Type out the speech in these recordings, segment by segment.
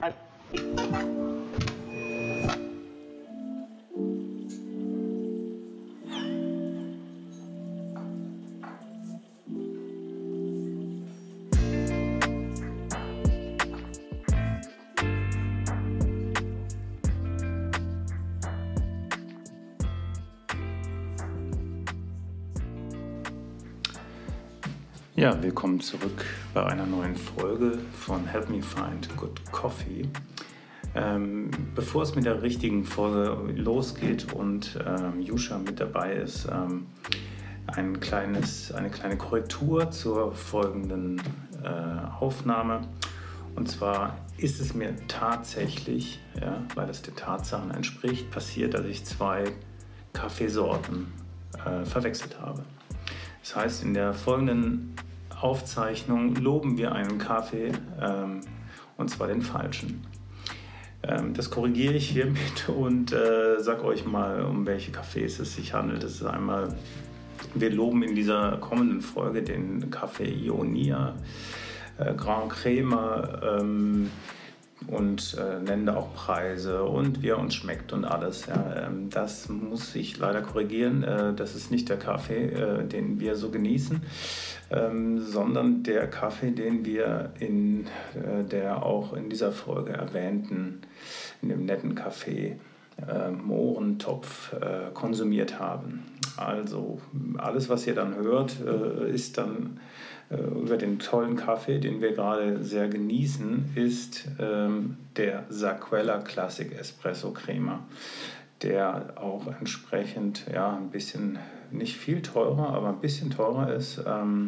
Ja, willkommen zurück bei einer neuen Folge von Help Me Find Good Coffee. Bevor es mit der richtigen Folge losgeht und Yusha mit dabei ist, eine kleine Korrektur zur folgenden Aufnahme. Und zwar ist es mir tatsächlich, weil es den Tatsachen entspricht, passiert, dass ich 2 Kaffeesorten verwechselt habe. Das heißt, in der folgenden Aufzeichnung loben wir einen Kaffee, und zwar den falschen. Das korrigiere ich hiermit und sage euch mal, um welche Kaffees es sich handelt. Das ist einmal, wir loben in dieser kommenden Folge den Kaffee Ionia, Grand Crema, und nennen da auch Preise und wie er uns schmeckt und alles. Ja. Das muss ich leider korrigieren. Das ist nicht der Kaffee, den wir so genießen, sondern der Kaffee, den wir in der auch in dieser Folge erwähnten, in dem netten Café Mohrentopf konsumiert haben. Also alles, was ihr dann hört, ist dann über den tollen Kaffee, den wir gerade sehr genießen, ist der Saquella Classic Espresso Crema, der auch entsprechend ein bisschen, nicht viel teurer, aber ein bisschen teurer ist,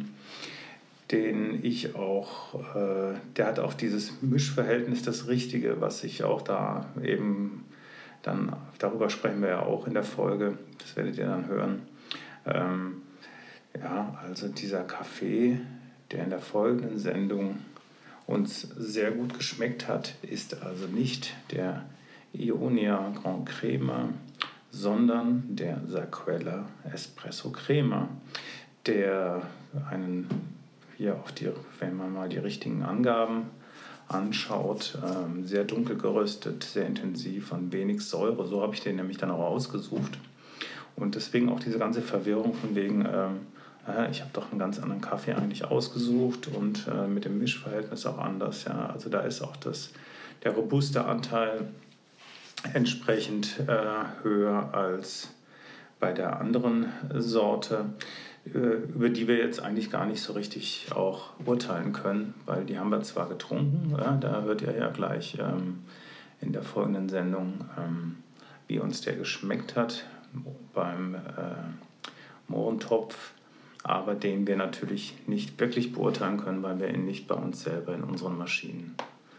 den ich auch, der hat auch dieses Mischverhältnis, das Richtige, was ich auch da eben dann, darüber sprechen wir ja auch in der Folge, das werdet ihr dann hören. Also dieser Kaffee, der in der folgenden Sendung uns sehr gut geschmeckt hat, ist also nicht der Ionia Grand Crema, sondern der Saquella Espresso Crema, der einen, hier auch wenn man mal die richtigen Angaben anschaut, sehr dunkel geröstet, sehr intensiv und wenig Säure. So habe ich den nämlich dann auch ausgesucht. Und deswegen auch diese ganze Verwirrung von wegen, ich habe doch einen ganz anderen Kaffee eigentlich ausgesucht und mit dem Mischverhältnis auch anders. Ja. Also da ist auch der robuste Anteil entsprechend höher als bei der anderen Sorte, über die wir jetzt eigentlich gar nicht so richtig auch urteilen können, weil die haben wir zwar getrunken, da hört ihr ja gleich in der folgenden Sendung, wie uns der geschmeckt hat beim Mohrentopf, aber den wir natürlich nicht wirklich beurteilen können, weil wir ihn nicht bei uns selber in unseren Maschinen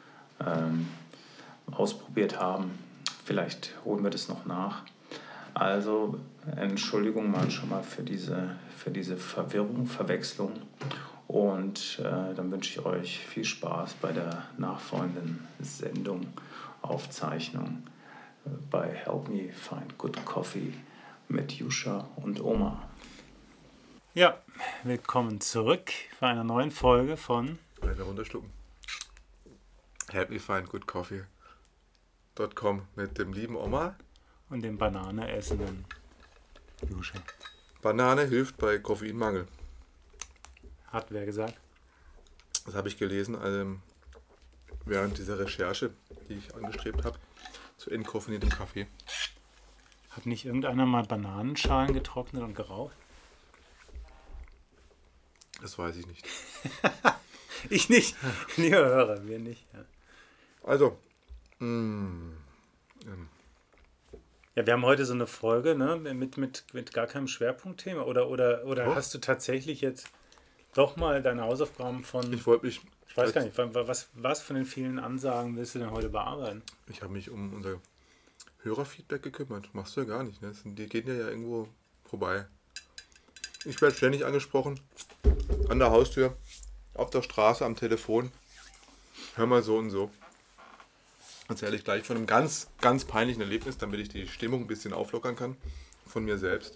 ausprobiert haben. Vielleicht holen wir das noch nach. Also Entschuldigung mal schon mal für diese Verwirrung, Verwechslung, und dann wünsche ich euch viel Spaß bei der nachfolgenden Sendung, Aufzeichnung bei Help Me Find Good Coffee mit Yusha und Oma. Ja, willkommen zurück bei einer neuen Folge von Eine runterschlucken. Help Me Find Good Coffee.com mit dem lieben Oma und dem Banane essenden Yusha. Banane hilft bei Koffeinmangel. Hat wer gesagt? Das habe ich gelesen während dieser Recherche, die ich angestrebt habe, zu entkoffiniertem Kaffee. Hat nicht irgendeiner mal Bananenschalen getrocknet und geraucht? Das weiß ich nicht. Ich nicht. Die Hörer, wir nicht. Ja. Also, ja, wir haben heute so eine Folge, ne, mit gar keinem Schwerpunktthema. Oder hast du tatsächlich jetzt doch mal deine Hausaufgaben von... Ich weiß gar nicht, was von den vielen Ansagen willst du denn heute bearbeiten? Ich habe mich um unser Hörerfeedback gekümmert. Machst du ja gar nicht, ne? Die gehen ja irgendwo vorbei. Ich werde ständig angesprochen, an der Haustür, auf der Straße, am Telefon. Hör mal so und so. Erzähle ich gleich von einem ganz, ganz peinlichen Erlebnis, damit ich die Stimmung ein bisschen auflockern kann von mir selbst.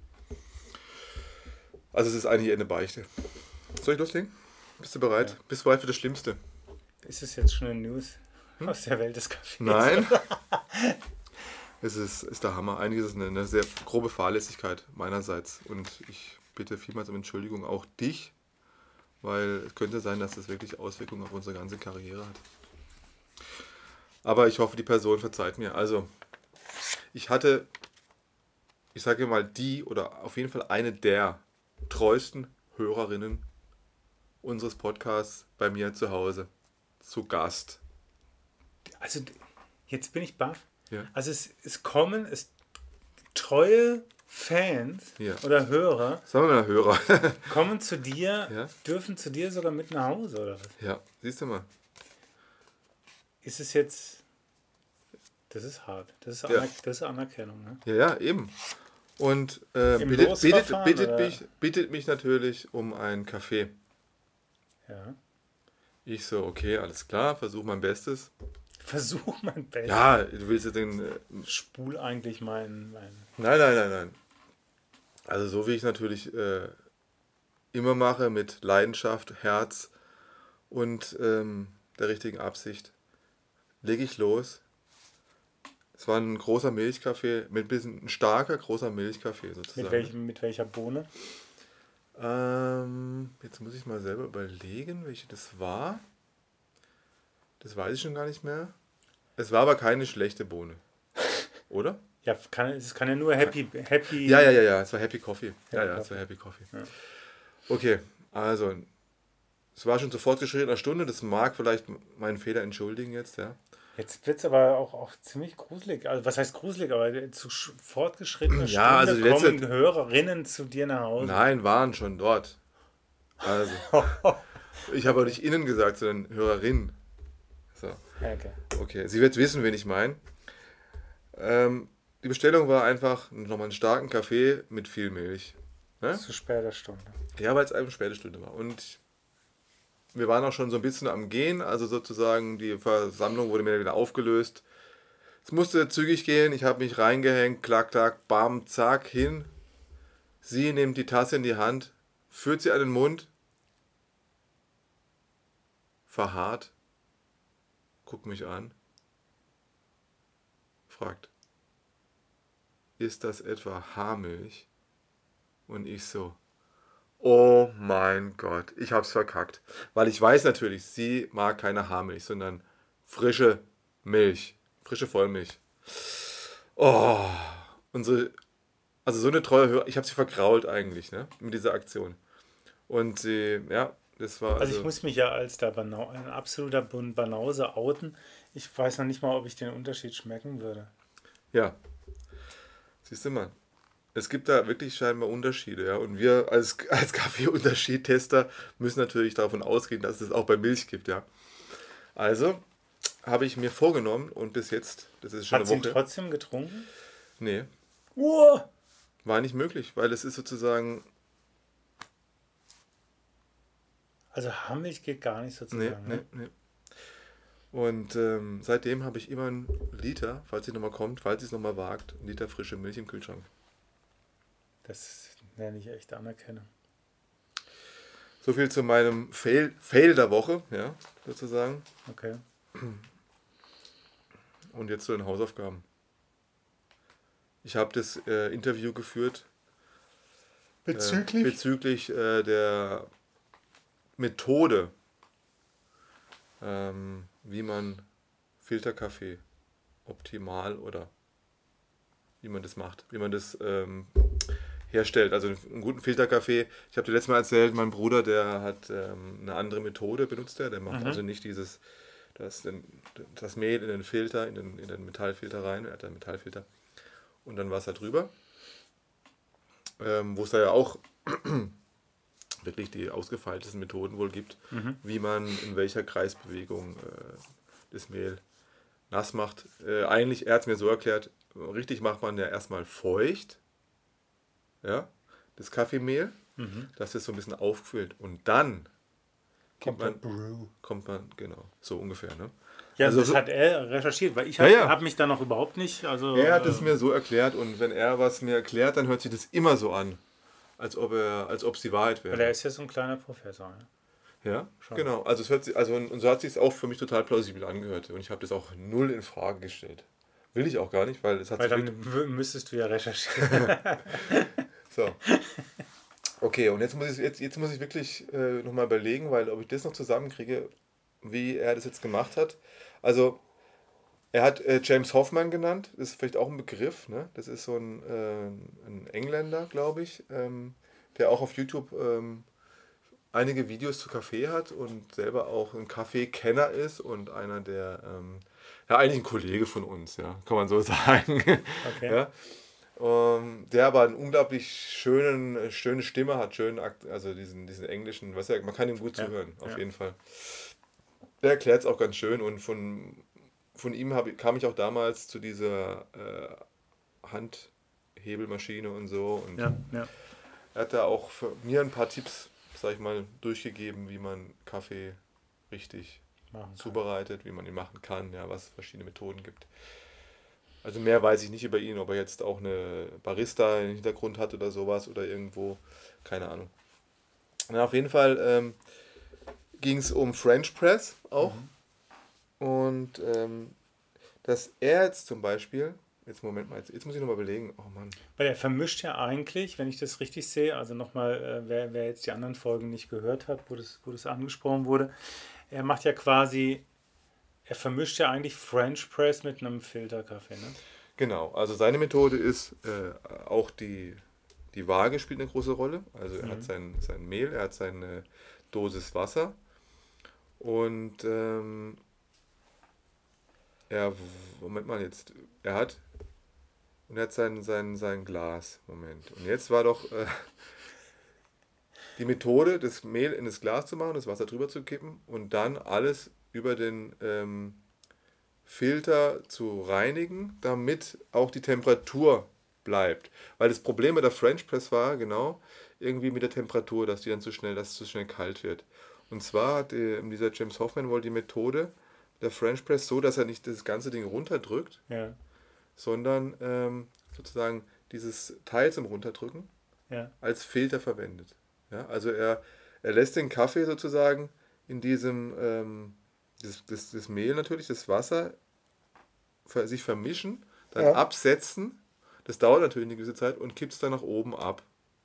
Also es ist eigentlich eine Beichte. Soll ich loslegen? Bist du bereit? Ja. Bist du bereit für das Schlimmste? Ist es jetzt schon eine News? Aus der Welt des Kaffees. Nein. Es ist der Hammer. Einiges ist eine sehr grobe Fahrlässigkeit meinerseits. Und ich bitte vielmals um Entschuldigung, auch dich, weil es könnte sein, dass das wirklich Auswirkungen auf unsere ganze Karriere hat. Aber ich hoffe, die Person verzeiht mir. Also, ich sage mal, die oder auf jeden Fall eine der treuesten Hörerinnen unseres Podcasts bei mir zu Hause zu Gast. Also, jetzt bin ich baff. Ja. Also, es kommen treue Fans oder Hörer. Sagen wir mal Hörer. Kommen zu dir, dürfen zu dir sogar mit nach Hause, oder was? Ja, siehst du mal. Ist es jetzt. Das ist hart. Das ist Anerkennung, ne? Ja, eben. Und bittet mich natürlich um einen Kaffee. Ja. Ich so, okay, alles klar, versuch mein Bestes. Versuch mein Bestes. Ja, du willst ja den... Spul eigentlich mein... Nein. Also so wie ich natürlich immer mache, mit Leidenschaft, Herz und der richtigen Absicht, lege ich los. Es war ein großer Milchkaffee, ein starker, großer Milchkaffee sozusagen. Mit welcher Bohne? Jetzt muss ich mal selber überlegen, welche das war. Das weiß ich schon gar nicht mehr. Es war aber keine schlechte Bohne. Oder? Ja, es kann ja nur Happy. Ja, es war Happy Coffee. Es war Happy Coffee. Ja. Okay, also, es war schon zu fortgeschrittener Stunde. Das mag vielleicht meinen Fehler entschuldigen jetzt, ja. Jetzt wird es aber auch ziemlich gruselig. Also, was heißt gruselig? Aber zu fortgeschrittener Stunde also die kommen Hörerinnen zu dir nach Hause. Nein, waren schon dort. Also, ich habe auch nicht innen gesagt, sondern Hörerinnen. So. Okay, sie wird wissen, wen ich meine. Die Bestellung war einfach nochmal einen starken Kaffee mit viel Milch. Ne? Zu später Stunde. Ja, weil es eine späte Stunde war. Und wir waren auch schon so ein bisschen am Gehen, also sozusagen die Versammlung wurde mir wieder aufgelöst. Es musste zügig gehen, ich habe mich reingehängt, klack, klack, bam, zack, hin. Sie nimmt die Tasse in die Hand, führt sie an den Mund, verharrt, guckt mich an, fragt, ist das etwa Haarmilch? Und ich so, oh mein Gott, ich hab's verkackt. Weil ich weiß natürlich, sie mag keine Haarmilch, sondern frische Milch, frische Vollmilch. Oh, also so eine treue Hörer, ich habe sie vergrault eigentlich, ne, mit dieser Aktion. Und sie, ja, das war... Also ich muss mich ja als ein absoluter Banause outen. Ich weiß noch nicht mal, ob ich den Unterschied schmecken würde. Ja, siehst du mal. Es gibt da wirklich scheinbar Unterschiede, ja. Und wir als Kaffee-Unterschied-Tester müssen natürlich davon ausgehen, dass es auch bei Milch gibt, ja. Also habe ich mir vorgenommen und bis jetzt, das ist schon eine Woche. Hat sie ihn trotzdem getrunken? Nee. Uah! War nicht möglich, weil es ist sozusagen... Also Haarmilch geht gar nicht sozusagen. Nee. Und seitdem habe ich immer einen Liter, falls sie es nochmal wagt, einen Liter frische Milch im Kühlschrank. Das nenne ich echt Anerkennung. So viel zu meinem Fail der Woche, ja, sozusagen. Okay. Und jetzt zu den Hausaufgaben. Ich habe das Interview geführt bezüglich der Methode, wie man Filterkaffee optimal oder wie man das macht, wie man das herstellt. Also einen guten Filterkaffee. Ich habe dir letztes Mal erzählt, mein Bruder, der hat eine andere Methode benutzt. Der macht also nicht das Mehl in den Filter, in den Metallfilter rein. Er hat einen Metallfilter. Und dann Wasser drüber. Wo es da ja auch wirklich die ausgefeiltesten Methoden wohl gibt, wie man in welcher Kreisbewegung das Mehl nass macht. Eigentlich, er hat es mir so erklärt, richtig macht man ja erstmal feucht, ja, das Kaffeemehl, dass es so ein bisschen aufquillt und dann kommt man, genau, so ungefähr, ne? Ja, also das hat er recherchiert, weil ich habe mich da noch überhaupt nicht... Also, er hat es mir so erklärt und wenn er was mir erklärt, dann hört sich das immer so an, als ob es die Wahrheit wäre. Weil er ist ja so ein kleiner Professor. Ne? Ja, Schon. genau. Also, und so hat sich es auch für mich total plausibel angehört. Und ich habe das auch null in Frage gestellt. Will ich auch gar nicht, weil es hat Weil sich dann müsstest du ja recherchieren. so. Okay, und jetzt muss ich wirklich nochmal überlegen, weil ob ich das noch zusammenkriege, wie er das jetzt gemacht hat. Also, er hat James Hoffmann genannt, das ist vielleicht auch ein Begriff, ne? Das ist so ein Engländer, glaube ich, der auch auf YouTube einige Videos zu Kaffee hat und selber auch ein Kaffeekenner ist und einer der, ja, eigentlich ein Kollege von uns, ja, kann man so sagen. Okay. Ja, der aber eine unglaublich schöne Stimme hat, also diesen englischen, man kann ihm gut Ja. zuhören, auf Ja. jeden Fall. Der erklärt es auch ganz schön und von ihm kam ich auch damals zu dieser Handhebelmaschine und so und Ja. Ja. er hat da auch für mir ein paar Tipps, sag ich mal, durchgegeben, wie man Kaffee richtig Machen kann. zubereitet, wie man ihn machen kann, ja, was es verschiedene Methoden gibt. Also mehr weiß ich nicht über ihn, ob er jetzt auch eine Barista im Hintergrund hat oder sowas oder irgendwo, keine Ahnung. Na, auf jeden Fall ging es um French Press auch. Und dass er jetzt zum Beispiel, jetzt Moment mal, jetzt muss ich nochmal überlegen, oh Mann. Weil er vermischt ja eigentlich, wenn ich das richtig sehe, also nochmal, wer jetzt die anderen Folgen nicht gehört hat, wo das angesprochen wurde, er macht ja quasi, er vermischt ja eigentlich French Press mit einem Filterkaffee, ne? Genau, also seine Methode ist auch die Waage spielt eine große Rolle. Also er hat sein Mehl, er hat seine Dosis Wasser und Moment mal jetzt, er hat sein Glas. Moment. Und jetzt war doch die Methode, das Mehl in das Glas zu machen, das Wasser drüber zu kippen und dann alles über den Filter zu reinigen, damit auch die Temperatur bleibt. Weil das Problem mit der French Press war, genau, irgendwie mit der Temperatur, dass es zu schnell kalt wird. Und zwar hat dieser James Hoffman wohl die Methode der French Press so, dass er nicht das ganze Ding runterdrückt, Ja, sondern sozusagen dieses Teil zum Runterdrücken ja, als Filter verwendet. Ja, also er lässt den Kaffee sozusagen in diesem, das Mehl natürlich, das Wasser sich vermischen, dann Ja. absetzen, das dauert natürlich eine gewisse Zeit und kippt es dann nach oben ab.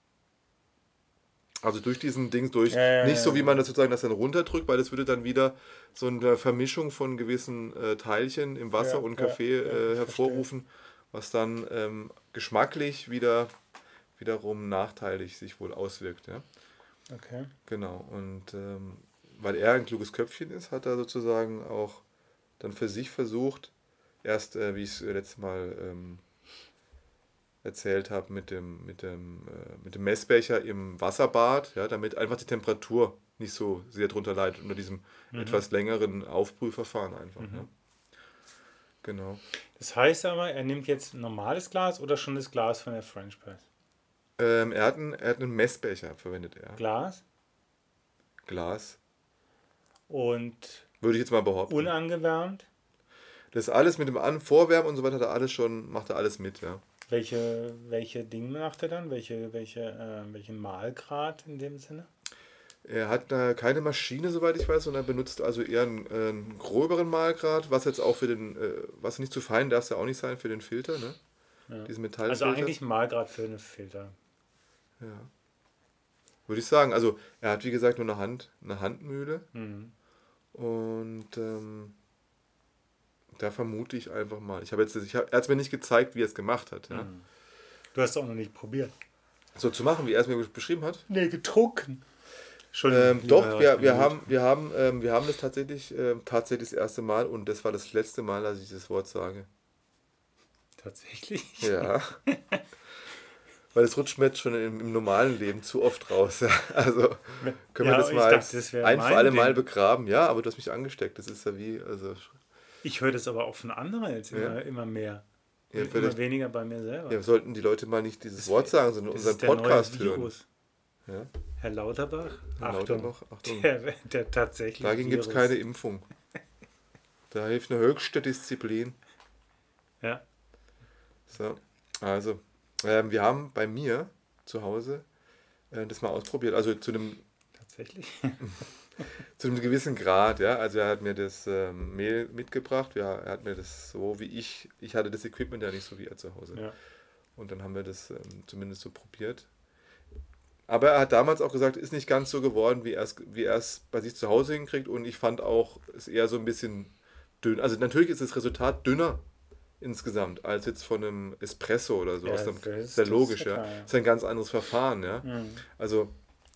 Also durch diesen Ding durch, ja, ja, nicht so wie ja, man das sozusagen das dann runterdrückt, weil das würde dann wieder so eine Vermischung von gewissen Teilchen im Wasser ja, und ja, Kaffee ja, ich verstehe. hervorrufen, was dann geschmacklich wiederum nachteilig sich wohl auswirkt. Ja? Okay. Genau. Und weil er ein kluges Köpfchen ist, hat er sozusagen auch dann für sich versucht, erst wie ich es letztes Mal erzählt habe, mit dem Messbecher im Wasserbad, ja, damit einfach die Temperatur nicht so sehr drunter leidet unter diesem etwas längeren Aufbrühverfahren einfach. Ja. Genau. Das heißt aber, er nimmt jetzt ein normales Glas oder schon das Glas von der French Press? Er hat einen Messbecher, verwendet er. Glas Glas, und würde ich jetzt mal behaupten. unangewärmt. Das alles mit dem Vorwärmen und so weiter macht er alles mit, ja. Welche Dinge macht er dann? Welchen Mahlgrad in dem Sinne? Er hat keine Maschine, soweit ich weiß, sondern benutzt also eher einen gröberen Mahlgrad, was jetzt auch was nicht zu fein darf es ja auch nicht sein für den Filter, ne? Ja. Diesen Also Metallfilter. eigentlich ein Mahlgrad für einen Filter. Ja. Würde ich sagen. Also er hat wie gesagt nur eine Handmühle und da vermute ich einfach mal. Er hat es mir nicht gezeigt, wie er es gemacht hat. Ja? Du hast es auch noch nicht probiert. So zu machen, wie er es mir beschrieben hat. Nee, getrunken. Doch, wir haben das tatsächlich das erste Mal und das war das letzte Mal, dass ich das Wort sage. Tatsächlich? Ja. Weil es rutscht mir jetzt schon im normalen Leben zu oft raus. Also können wir das mal ein für alle Mal begraben. Ja, aber du hast mich angesteckt. Das ist ja wie. Also, ich höre das aber auch von anderen jetzt immer mehr. Ja, immer weniger bei mir selber. Ja, sollten die Leute mal nicht dieses Wort sagen, sondern unseren Podcast hören. Ja? Herr Lauterbach, Achtung. Der tatsächlich. Dagegen gibt es keine Impfung. Da hilft eine höchste Disziplin. Ja. So, also, wir haben bei mir zu Hause das mal ausprobiert. Also zu einem. Tatsächlich? Zu einem gewissen Grad, ja. Also er hat mir das Mehl mitgebracht, ja, er hat mir das so wie ich hatte das Equipment ja nicht so wie er zu Hause. Ja. Und dann haben wir das zumindest so probiert. Aber er hat damals auch gesagt, ist nicht ganz so geworden, wie er es bei sich zu Hause hinkriegt. Und ich fand auch, es eher so ein bisschen dünn. Also natürlich ist das Resultat dünner insgesamt, als jetzt von einem Espresso oder so. Ja, Das das ist ja logisch, ist ja ja. klar, ja. Das ist ein ganz anderes Verfahren, ja. Mhm. Also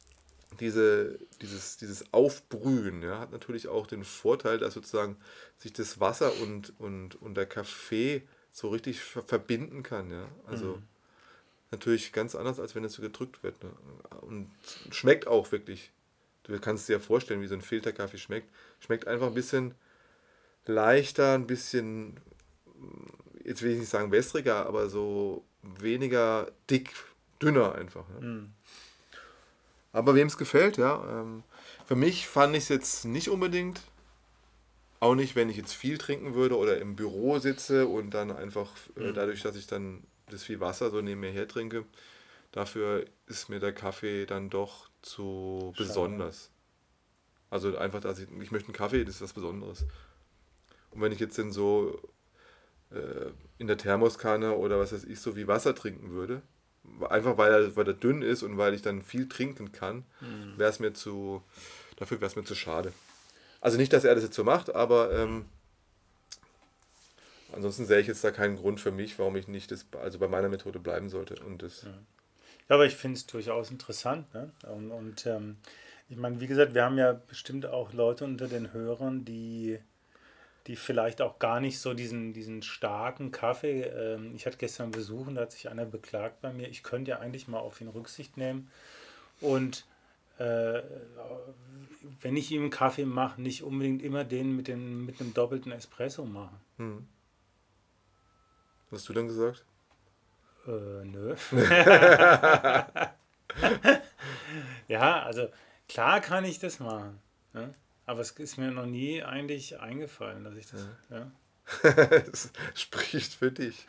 dieses Aufbrühen, ja, hat natürlich auch den Vorteil, dass sozusagen sich das Wasser und der Kaffee so richtig verbinden kann, ja. Also natürlich ganz anders, als wenn es so gedrückt wird. Ne? Und schmeckt auch wirklich. Du kannst dir ja vorstellen, wie so ein Filterkaffee schmeckt. Schmeckt einfach ein bisschen leichter, ein bisschen, jetzt will ich nicht sagen wässriger, aber so weniger dick, dünner einfach. Ne? Mhm. Aber wem es gefällt, ja. Für mich fand ich es jetzt nicht unbedingt, auch nicht, wenn ich jetzt viel trinken würde oder im Büro sitze und dann einfach dadurch, dass ich dann das viel Wasser so neben mir her trinke, dafür ist mir der Kaffee dann doch zu Schade. besonders. Also einfach, dass ich möchte einen Kaffee, das ist was Besonderes. Und wenn ich jetzt dann so in der Thermoskanne oder was weiß ich, so wie Wasser trinken würde, einfach weil er dünn ist und weil ich dann viel trinken kann, wäre es mir dafür wäre es mir zu schade. Also nicht, dass er das jetzt so macht, aber ansonsten sehe ich jetzt da keinen Grund für mich, warum ich nicht also bei meiner Methode bleiben sollte. Und das, Ja, aber ich finde es durchaus interessant. Ne? Und ich meine, wie gesagt, wir haben ja bestimmt auch Leute unter den Hörern, die vielleicht auch gar nicht so diesen starken Kaffee. Ich hatte gestern einen Besuch und da hat sich einer beklagt bei mir, ich könnte ja eigentlich mal auf ihn Rücksicht nehmen. Und wenn ich ihm einen Kaffee mache, nicht unbedingt immer den mit einem doppelten Espresso machen. was hast du dann gesagt? Nö. Ja, also klar kann ich das machen. Ne? Aber es ist mir noch nie eigentlich eingefallen, dass ich das. Ja. Das spricht für dich.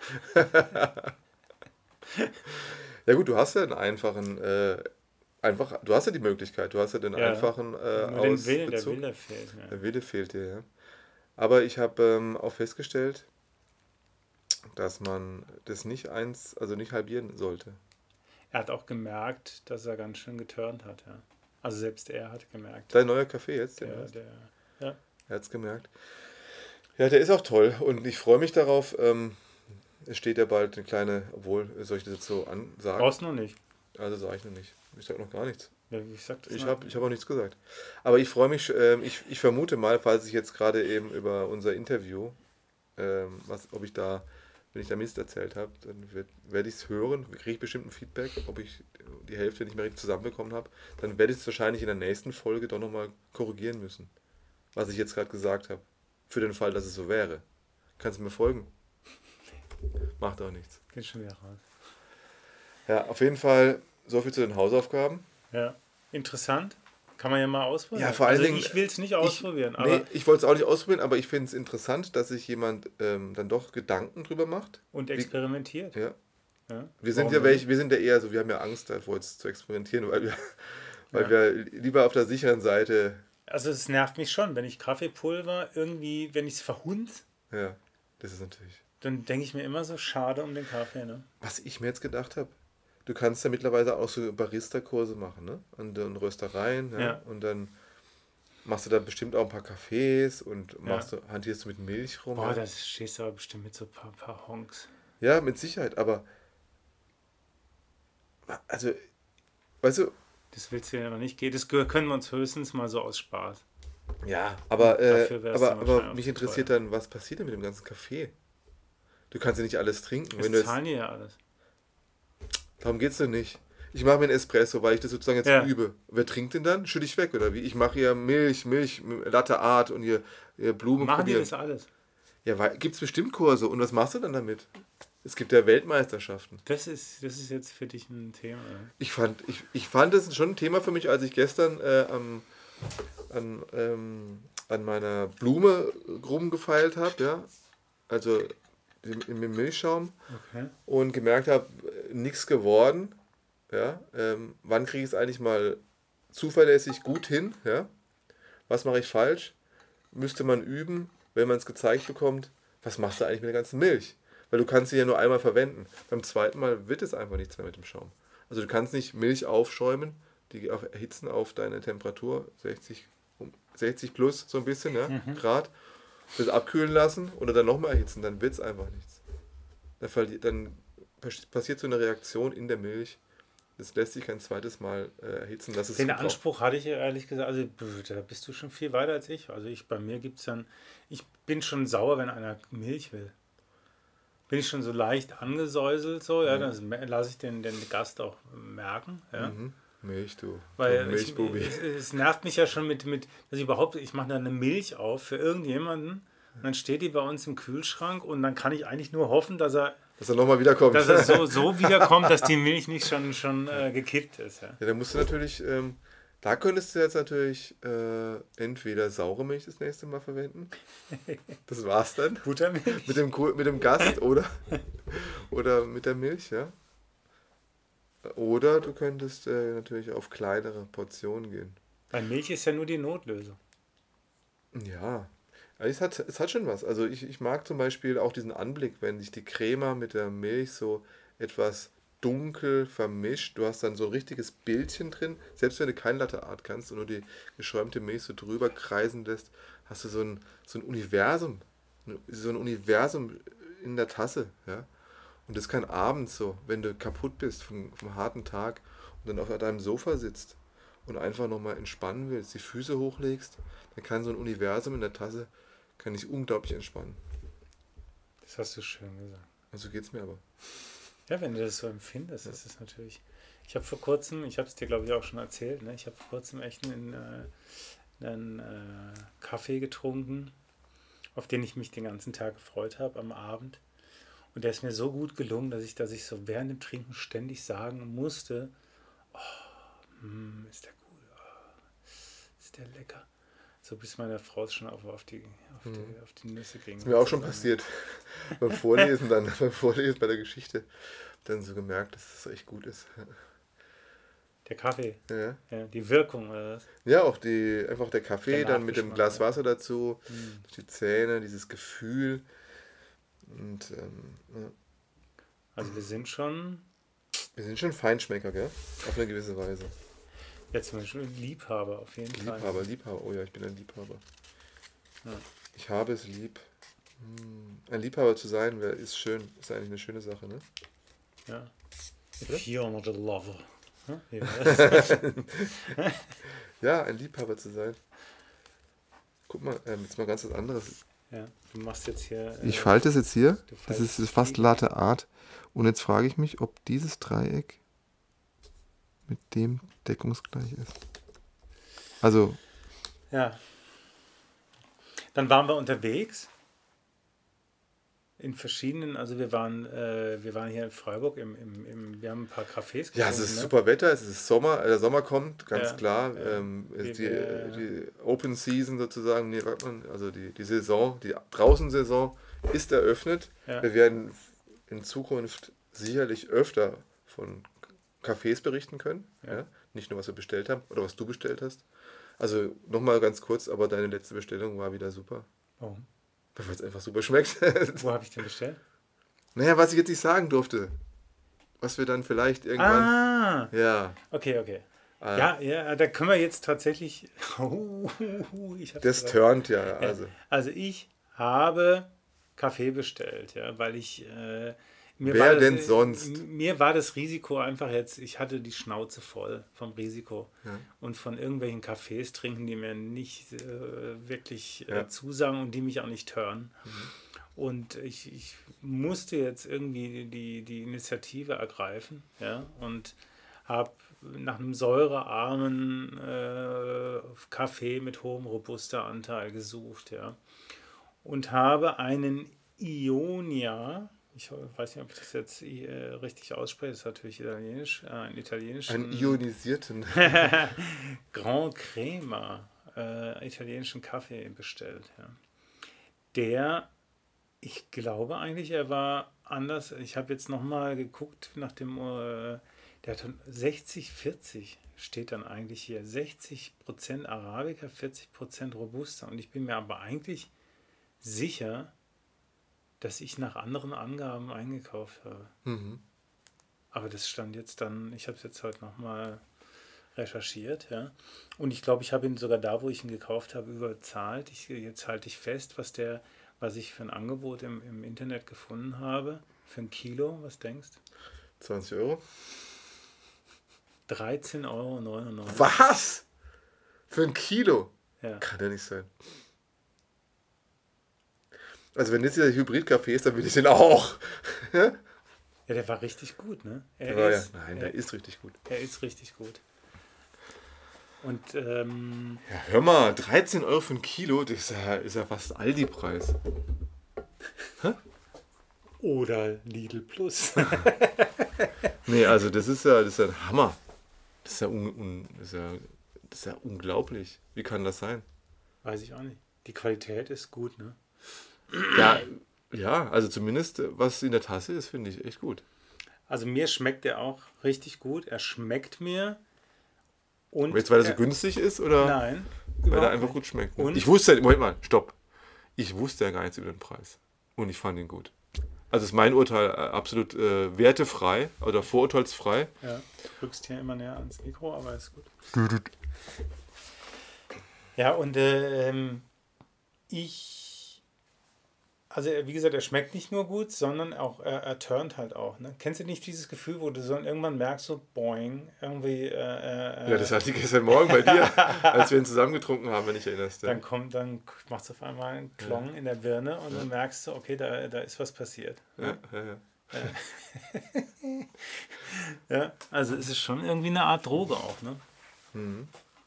Ja gut, du hast ja einen einfachen, du hast ja die Möglichkeit, du hast ja den Ja, einfachen nur der Ausbezug. Wille fehlt mir. Der Wille fehlt dir, ja. Aber ich habe auch festgestellt, dass man das nicht nicht halbieren sollte. Er hat auch gemerkt, dass er ganz schön geturnt hat. Ja. Also selbst er hat gemerkt. Dein neuer Kaffee jetzt, Ja. Er hat es gemerkt. Ja, der ist auch toll und ich freue mich darauf. Es steht ja bald eine kleine, obwohl, soll ich das jetzt so sagen? Brauchst du noch nicht. Also sage ich noch nicht. Ich sage noch gar nichts. Ja, ich sag das Ich mal. habe auch nichts gesagt. Aber ich freue mich, ich vermute mal, falls ich jetzt gerade eben über unser Interview, ob ich da, wenn ich da Mist erzählt habe, dann werde ich es hören, kriege ich bestimmt ein Feedback, ob ich die Hälfte nicht mehr richtig zusammenbekommen habe. Dann werde ich es wahrscheinlich in der nächsten Folge doch nochmal korrigieren müssen, was ich jetzt gerade gesagt habe. Für den Fall, dass es so wäre. Kannst du mir folgen? Macht auch nichts. Geht schon wieder raus. Ja, auf jeden Fall so viel zu den Hausaufgaben. Ja, interessant. Kann man ja mal ausprobieren. Ja, vor allen Dingen, ich will es nicht ausprobieren. Nee, ich wollte es auch nicht ausprobieren, aber ich finde es interessant, dass sich jemand dann doch Gedanken drüber macht. Und experimentiert. Ja. Ja. Wir sind ja eher so, wir haben ja Angst davor, jetzt zu experimentieren, weil Ja. wir lieber auf der sicheren Seite. Also es nervt mich schon, wenn ich Kaffeepulver irgendwie, wenn ich es verhunz, Ja, das ist natürlich. dann denke ich mir immer so, schade um den Kaffee. Ne? Was ich mir jetzt gedacht habe, du kannst ja mittlerweile auch so Barista-Kurse machen, ne? An den Röstereien, ja? Ja. Und dann machst du da bestimmt auch ein paar Kaffees und hantierst du mit Milch rum. Boah, Ja? da stehst du aber bestimmt mit so ein paar Honks. Ja, mit Sicherheit, aber also, weißt du, Das willst du ja noch nicht gehen. Das können wir uns höchstens mal so aus Spaß. ja, aber Dafür wär's dann aber wahrscheinlich mich auch zu interessiert teuer. dann, was passiert denn mit dem ganzen Kaffee? Du kannst ja nicht alles trinken. Das Wenn du jetzt, zahlen die ja alles. darum geht's doch nicht. Ich mache mir einen Espresso, weil ich das sozusagen jetzt Ja. übe. Wer trinkt den dann? Schütte ich weg, oder wie? Ich mache hier Milch, Latte Art und hier Blumen Machen die probieren. das alles? Ja, gibt es bestimmt Kurse. Und was machst du dann damit? Es gibt ja Weltmeisterschaften. Das ist jetzt für dich ein Thema. Oder? Ich fand das schon ein Thema für mich, als ich gestern an meiner Blume rumgefeilt habe, ja. Also im Milchschaum. Okay. Und gemerkt habe, nichts geworden. Ja, wann kriege ich es eigentlich mal zuverlässig gut hin? Ja? was mache ich falsch? Müsste man üben, wenn man es gezeigt bekommt, was machst du eigentlich mit der ganzen Milch? Weil du kannst sie ja nur einmal verwenden. Beim zweiten Mal wird es einfach nichts mehr mit dem Schaum. Also du kannst nicht Milch aufschäumen, die erhitzen auf deine Temperatur, 60 plus so ein bisschen, ja, Grad, das abkühlen lassen oder dann nochmal erhitzen, dann wird es einfach nichts. Dann passiert so eine Reaktion in der Milch. Das lässt sich kein zweites Mal erhitzen. Das ist Den super. Anspruch hatte ich ehrlich gesagt, also da bist du schon viel weiter als ich. Also bei mir gibt es dann, ich bin schon sauer, wenn einer Milch will. Bin ich schon so leicht angesäuselt, so, ja, dann lasse ich den Gast auch merken, ja. Milch, du. Weil Milchbubi. es nervt mich ja schon ich mache da eine Milch auf für irgendjemanden und dann steht die bei uns im Kühlschrank und dann kann ich eigentlich nur hoffen, dass er nochmal wiederkommt. Dass er so wiederkommt, dass die Milch nicht schon gekippt ist. Ja. Ja, dann musst du natürlich, da könntest du jetzt natürlich entweder saure Milch das nächste Mal verwenden. Das war's dann. Buttermilch. Mit dem Gast oder mit der Milch, ja. Oder du könntest natürlich auf kleinere Portionen gehen. Bei Milch ist ja nur die Notlösung. Ja, es hat schon was. Also ich mag zum Beispiel auch diesen Anblick, wenn sich die Crema mit der Milch so etwas dunkel vermischt. Du hast dann so ein richtiges Bildchen drin. Selbst wenn du kein Latte Art kannst und nur die geschäumte Milch so drüber kreisen lässt, hast du so ein Universum. So ein Universum in der Tasse. Ja? Und das kann abends so, wenn du kaputt bist vom harten Tag und dann auf deinem Sofa sitzt und einfach nochmal entspannen willst, die Füße hochlegst, dann kann so ein Universum in der Tasse, kann dich unglaublich entspannen. Das hast du schön gesagt. Also geht's mir aber. Ja, wenn du das so empfindest, ist es natürlich. Ich habe vor kurzem, ich habe es dir glaube ich auch schon erzählt, ne? Ich habe vor kurzem echt einen Kaffee getrunken, auf den ich mich den ganzen Tag gefreut habe am Abend. Und der ist mir so gut gelungen, dass ich so während dem Trinken ständig sagen musste, ist der gut, ist der lecker. So bis meine Frau es schon auf die Nüsse ging. Das ist mir auch schon passiert. beim Vorlesen bei der Geschichte, dann so gemerkt, dass es echt gut ist. Der Kaffee, Ja, ja, die Wirkung oder was? ja auch einfach der Kaffee, Der dann mit dem Nachgeschmack, Glas ja. Wasser dazu, durch die Zähne, dieses Gefühl. Und ja. Also wir sind schon Wir sind schon Feinschmecker, gell? Auf eine gewisse Weise. jetzt zum Beispiel Liebhaber auf jeden Fall. Liebhaber. Oh ja, ich bin ein Liebhaber. Ja. Ich habe es lieb. Ein Liebhaber zu sein, ist schön. Ist eigentlich eine schöne Sache, ne? Ja. Oder? If you're not a lover. Hm? Ja. Ja, ein Liebhaber zu sein. Guck mal, jetzt mal ganz was anderes. Ja, du machst jetzt hier. Ich falte es jetzt hier. du Das faltest ist fast die- Latte Art. Und jetzt frage ich mich, ob dieses Dreieck mit dem deckungsgleich ist. Also, Ja. Dann waren wir unterwegs. In verschiedenen, also wir waren hier in Freiburg, wir haben ein paar Cafés ja, es gefunden, ist ne? super Wetter, es ist Sommer, der Sommer kommt, ganz Ja, klar. ja. Die Open Season sozusagen, nee, sagt man, also die Saison, die Draußensaison ist eröffnet. Ja. Wir werden in Zukunft sicherlich öfter von Cafés berichten können. Ja. Ja? Nicht nur, was wir bestellt haben oder was du bestellt hast. Also nochmal ganz kurz, aber deine letzte Bestellung war wieder super. Warum? Weil es einfach super schmeckt. Wo habe ich den bestellt? Naja, was ich jetzt nicht sagen durfte. Was wir dann vielleicht irgendwann... Ah, Ja. okay. Ja, da können wir jetzt tatsächlich. Ich hab's Das gesagt. turnt ja. Also ich habe Kaffee bestellt, ja, weil ich Wer denn sonst? Mir war das Risiko einfach jetzt, ich hatte die Schnauze voll vom Risiko Ja. und von irgendwelchen Kaffees trinken, die mir nicht wirklich Ja. zusagen und die mich auch nicht hören. Und ich musste jetzt irgendwie die Initiative ergreifen, ja, und habe nach einem säurearmen Kaffee mit hohem Robusta-Anteil gesucht, ja, und habe einen Ionia, ich weiß nicht, ob ich das jetzt richtig ausspreche, das ist natürlich italienisch, einen italienischen Einen ionisierten. Grand Crema, italienischen Kaffee bestellt, ja. Der, ich glaube eigentlich, er war anders. Ich habe jetzt nochmal geguckt nach dem, der hat 60-40 steht dann eigentlich hier 60% Arabica, 40% Robusta. Und ich bin mir aber eigentlich sicher, dass ich nach anderen Angaben eingekauft habe. Mhm. Aber das stand jetzt dann, ich habe es jetzt heute nochmal recherchiert, ja. Und ich glaube, ich habe ihn sogar da, wo ich ihn gekauft habe, überzahlt. Jetzt halte ich fest, was ich für ein Angebot im Internet gefunden habe. Für ein Kilo, was denkst du? 20 Euro. 13,99 €. Was? Für ein Kilo? Ja. Kann ja nicht sein. Also wenn das dieser Hybrid-Kaffee ist, dann will ich den auch. Ja, der war richtig gut, ne? Der ist richtig gut. Er ist richtig gut. Und Ja, hör mal, 13 Euro für ein Kilo, das ist ja fast Aldi-Preis. oder Lidl Plus. Nee, also das ist ja ein Hammer. Das ist ja unglaublich. Wie kann das sein? Weiß ich auch nicht. Die Qualität ist gut, ne? Ja, also zumindest was in der Tasse ist, finde ich echt gut. Also mir schmeckt der auch richtig gut. Er schmeckt mir. Und Aber jetzt, weil er so günstig ist oder nein, weil er überhaupt einfach nicht. gut schmeckt? Ne? Und? Ich wusste, Moment mal, stopp. Ich wusste ja gar nichts über den Preis. Und ich fand ihn gut. Also ist mein Urteil absolut wertefrei oder vorurteilsfrei. Ja, du rückst hier immer näher ans Mikro, aber ist gut. Ja, und also wie gesagt, er schmeckt nicht nur gut, sondern auch, er turnt halt auch. Ne? Kennst du nicht dieses Gefühl, wo du so irgendwann merkst, so boing, irgendwie... Ja, das hatte ich gestern Morgen bei dir, als wir ihn zusammen getrunken haben, wenn ich erinnerst. Ja. Dann macht es auf einmal einen Klong in der Birne und dann merkst du, okay, da ist was passiert. Ne? Ja. Ja, also es ist schon irgendwie eine Art Droge auch, ne? Mhm.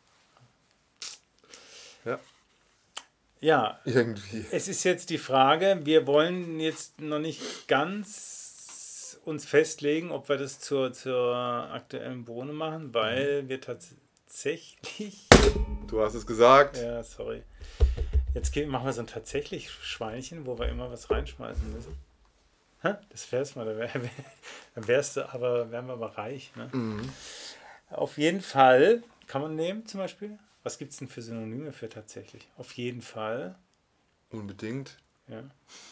Ja. Ja, Irgendwie. es ist jetzt die Frage, wir wollen jetzt noch nicht ganz uns festlegen, ob wir das zur aktuellen Bohne machen, weil wir tatsächlich... Du hast es gesagt. Ja, sorry. Jetzt machen wir so ein tatsächlich Schweinchen, wo wir immer was reinschmeißen müssen. Das wär's mal, wären wir aber reich. Ne? Mhm. Auf jeden Fall kann man nehmen zum Beispiel. Was gibt es denn für Synonyme für tatsächlich? Auf jeden Fall. Unbedingt. Ja.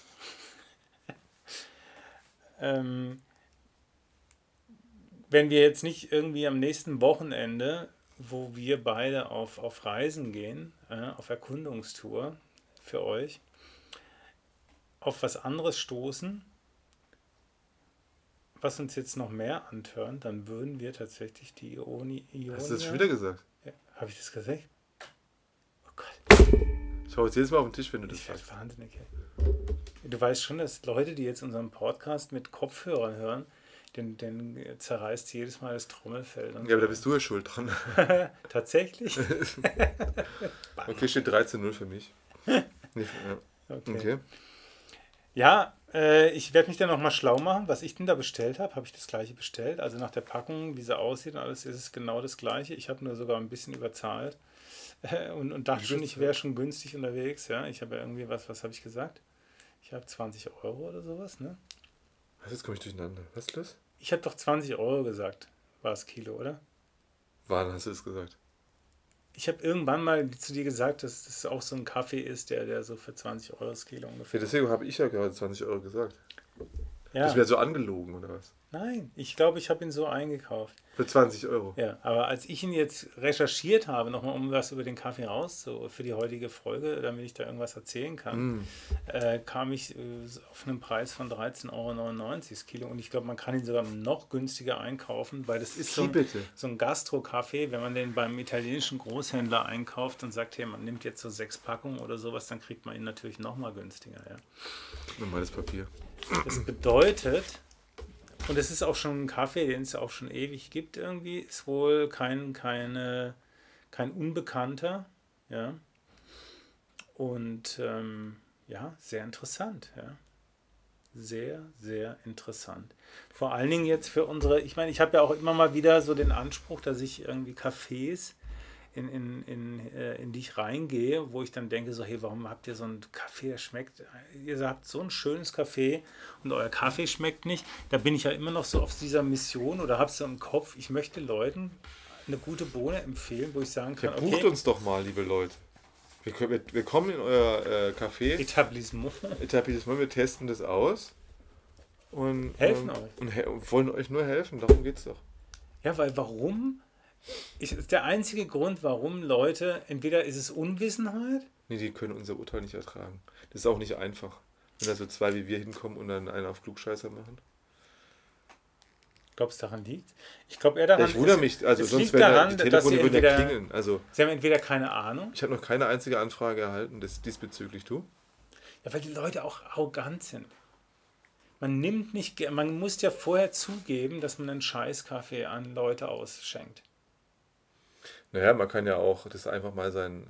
Wenn wir jetzt nicht irgendwie am nächsten Wochenende, wo wir beide auf Reisen gehen, auf Erkundungstour für euch, auf was anderes stoßen, was uns jetzt noch mehr antörnt, dann würden wir tatsächlich die Ionia... Hast du das schon wieder gesagt? Ja, habe ich das gesagt? Oh Gott. Ich schaue jetzt jedes Mal auf den Tisch, wenn du das Ich werde sagst. wahnsinnig. Du weißt schon, dass Leute, die jetzt unseren Podcast mit Kopfhörern hören, den zerreißt jedes Mal das Trommelfell. Ja, aber da bist du ja schuld dran. Tatsächlich? Okay, steht 13-0 für mich. Okay. Ja, ich werde mich dann nochmal schlau machen, was ich denn da bestellt habe. Habe ich das gleiche bestellt? Also nach der Packung, wie sie aussieht und alles, ist es genau das gleiche. Ich habe nur sogar ein bisschen überzahlt und dachte schon, ich wäre schon günstig unterwegs. Ja, ich habe ja irgendwie was habe ich gesagt? Ich habe 20 Euro oder sowas, ne? Was, jetzt komme ich durcheinander. Was ist los? Ich habe doch 20 Euro gesagt, war es Kilo, oder? Wann hast du es gesagt? Ich habe irgendwann mal zu dir gesagt, dass das auch so ein Kaffee ist, der so für 20 Euro das Kilo Ja, ungefähr. deswegen habe ich ja gerade 20 Euro gesagt. Ja. Das wäre so angelogen, oder was? Nein, ich glaube, ich habe ihn so eingekauft. Für 20 Euro. Ja, aber als ich ihn jetzt recherchiert habe, nochmal um was über den Kaffee für die heutige Folge, damit ich da irgendwas erzählen kann, kam ich auf einen Preis von 13,99 Euro das Kilo. Und ich glaube, man kann ihn sogar noch günstiger einkaufen, weil das ist so ein Gastro-Kaffee. Wenn man den beim italienischen Großhändler einkauft und sagt, hey, man nimmt jetzt so 6 Packungen oder sowas, dann kriegt man ihn natürlich nochmal günstiger. Ja. Normales Papier. Das bedeutet... Und es ist auch schon ein Kaffee, den es auch schon ewig gibt irgendwie. Ist wohl kein Unbekannter. Ja. Und ja, sehr interessant. Ja. Sehr, sehr interessant. Vor allen Dingen jetzt für ich meine, ich habe ja auch immer mal wieder so den Anspruch, dass ich irgendwie Cafés in die ich reingehe, wo ich dann denke, so, hey, warum habt ihr so einen Kaffee, der schmeckt, ihr habt so ein schönes Kaffee und euer Kaffee schmeckt nicht, da bin ich ja immer noch so auf dieser Mission oder habe so im Kopf, ich möchte Leuten eine gute Bohne empfehlen, wo ich sagen Ja, kann, bucht okay, uns doch mal, liebe Leute. Wir kommen in euer Café, Etablissement, wir testen das aus und, helfen euch. und wollen euch nur helfen, darum geht's doch. Ja, weil warum? Ist der einzige Grund, warum Leute, entweder ist es Unwissenheit, Nee, die können unser Urteil nicht ertragen. Das ist auch nicht einfach, wenn da so zwei wie wir hinkommen und dann einen auf Klugscheißer machen. glaubst du, daran liegt? Ich glaube eher daran, Ja, ich wundere mich, also es sonst liegt wären daran, die dass Telefone sie würden ja entweder, klingeln. Also sie haben entweder keine Ahnung, ich habe noch keine einzige Anfrage erhalten, diesbezüglich du. ja, weil die Leute auch arrogant sind. Man muss ja vorher zugeben, dass man einen Scheißkaffee an Leute ausschenkt. Naja, man kann ja auch das einfach mal sein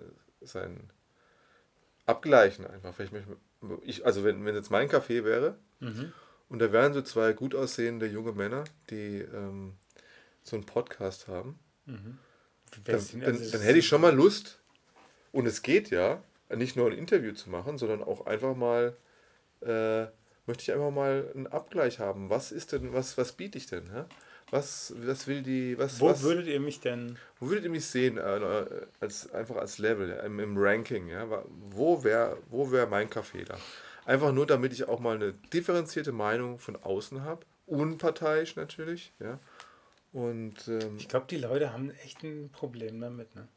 abgleichen einfach. Also wenn jetzt mein Café wäre und da wären so zwei gut aussehende junge Männer, die so einen Podcast haben, dann hätte ich schon mal Lust, und es geht ja, nicht nur ein Interview zu machen, sondern auch einfach mal, möchte ich einfach mal einen Abgleich haben. Was ist denn, was biete ich denn? Hä? Was will die, Wo würdet ihr mich denn? wo würdet ihr mich sehen, einfach als Level, ja, im Ranking? Ja? Wo wär mein Café da? Einfach nur, damit ich auch mal eine differenzierte Meinung von außen habe. Unparteiisch natürlich. Ja? Und Ich glaube, die Leute haben echt ein Problem damit. Ne?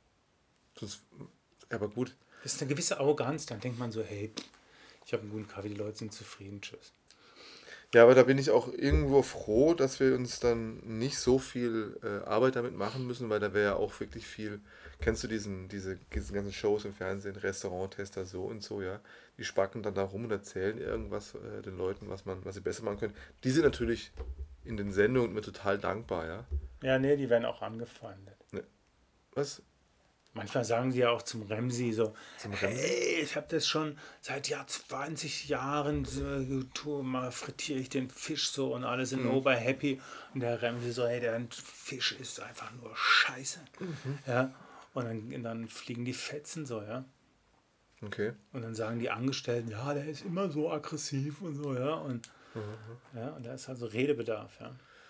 aber gut. Das ist eine gewisse Arroganz. Dann denkt man so, hey, ich habe einen guten Kaffee, die Leute sind zufrieden, tschüss. Ja, aber da bin ich auch irgendwo froh, dass wir uns dann nicht so viel Arbeit damit machen müssen, weil da wäre ja auch wirklich viel. Kennst du diese ganzen Shows im Fernsehen, Restauranttester so und so, ja? Die spacken dann da rum und erzählen irgendwas den Leuten, was sie besser machen können. Die sind natürlich in den Sendungen mir total dankbar, ja? Ja, nee, die werden auch angefeindet. Ne, was? Manchmal sagen die ja auch zum Remsi so, Zum Remsi? hey, ich habe das schon seit 20 Jahren, mal frittiere ich den Fisch so und alle sind ober happy. Und der Remsi so, hey, der Fisch ist einfach nur Scheiße. Ja? Und dann fliegen die Fetzen so, ja. Okay. Und dann sagen die Angestellten, ja, der ist immer so aggressiv und so, ja. Und, ja, und da ist also Redebedarf, ja.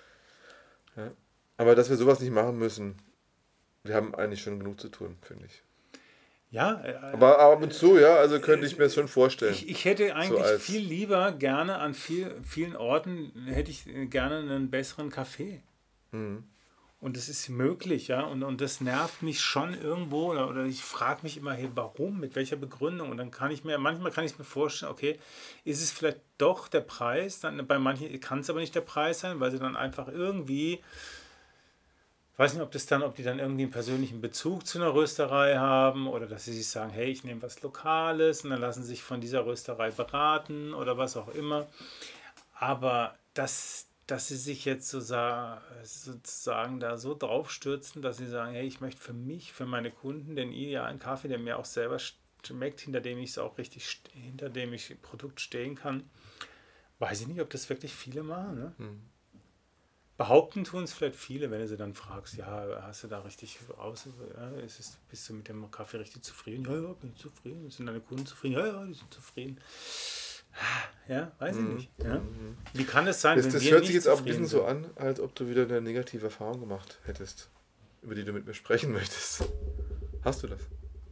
Ja. Aber dass wir sowas nicht machen müssen, wir haben eigentlich schon genug zu tun, finde ich. Ja, Aber ab und zu, ja, also könnte ich mir das schon vorstellen. ich hätte eigentlich als- viel lieber gerne an vielen Orten, hätte ich gerne einen besseren Kaffee. Und das ist möglich, ja. Und das nervt mich schon irgendwo. Oder ich frage mich immer, hey, warum, mit welcher Begründung? Und dann manchmal kann ich mir vorstellen, okay, ist es vielleicht doch der Preis? Dann, bei manchen kann es aber nicht der Preis sein, weil sie dann einfach irgendwie, ich weiß nicht, ob die dann irgendwie einen persönlichen Bezug zu einer Rösterei haben oder dass sie sich sagen, hey, ich nehme was Lokales und dann lassen sie sich von dieser Rösterei beraten oder was auch immer. Aber dass sie sich jetzt sozusagen da so draufstürzen, dass sie sagen, hey, ich möchte für mich, für meine Kunden den idealen Kaffee, der mir auch selber schmeckt, hinter dem ich Produkt stehen kann. Weiß ich nicht, ob das wirklich viele machen. Ne? Behaupten tun es vielleicht viele, wenn du sie dann fragst, ja, hast du da richtig raus, ja, bist du mit dem Kaffee richtig zufrieden? Ja, bin ich zufrieden. Sind deine Kunden zufrieden? Ja, die sind zufrieden. Ja, weiß ich nicht. Ja? Wie kann es sein, Das wenn wir hört nicht sich jetzt auch ein zufrieden bisschen so sind? an, als ob du wieder eine negative Erfahrung gemacht hättest, über die du mit mir sprechen möchtest. Hast du das?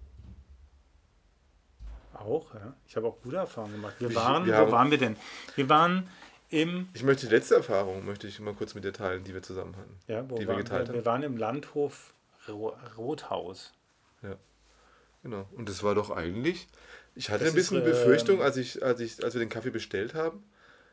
Auch, ja. Ich habe auch gute Erfahrungen gemacht. Wo wir waren wir denn? Wir waren Ich möchte die letzte Erfahrung, möchte ich mal kurz mit dir teilen, die wir zusammen hatten. ja, wo die wir waren geteilt wir? haben. Wir waren im Landhof Rothaus. Ja, genau. Und das war doch eigentlich, ich hatte Das ein bisschen ist, Befürchtung, als wir den Kaffee bestellt haben.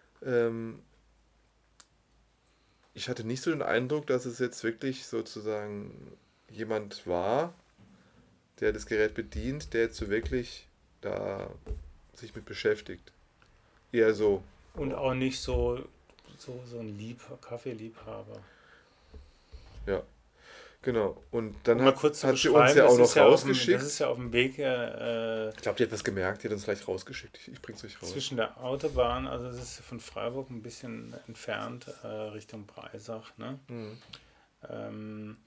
Ich hatte nicht so den Eindruck, dass es jetzt wirklich sozusagen jemand war, der das Gerät bedient, der jetzt so wirklich da sich mit beschäftigt. Eher so. Und auch nicht so ein Kaffeeliebhaber. Ja, genau. Und dann Um mal kurz zu hat sie uns beschreiben, ja auch das ist noch ja rausgeschickt. das ist ja auf dem Weg Ich glaube, die hat was gemerkt, die hat uns gleich rausgeschickt. Ich bring's euch raus. zwischen der Autobahn, also das ist von Freiburg ein bisschen entfernt, Richtung Breisach. Ne?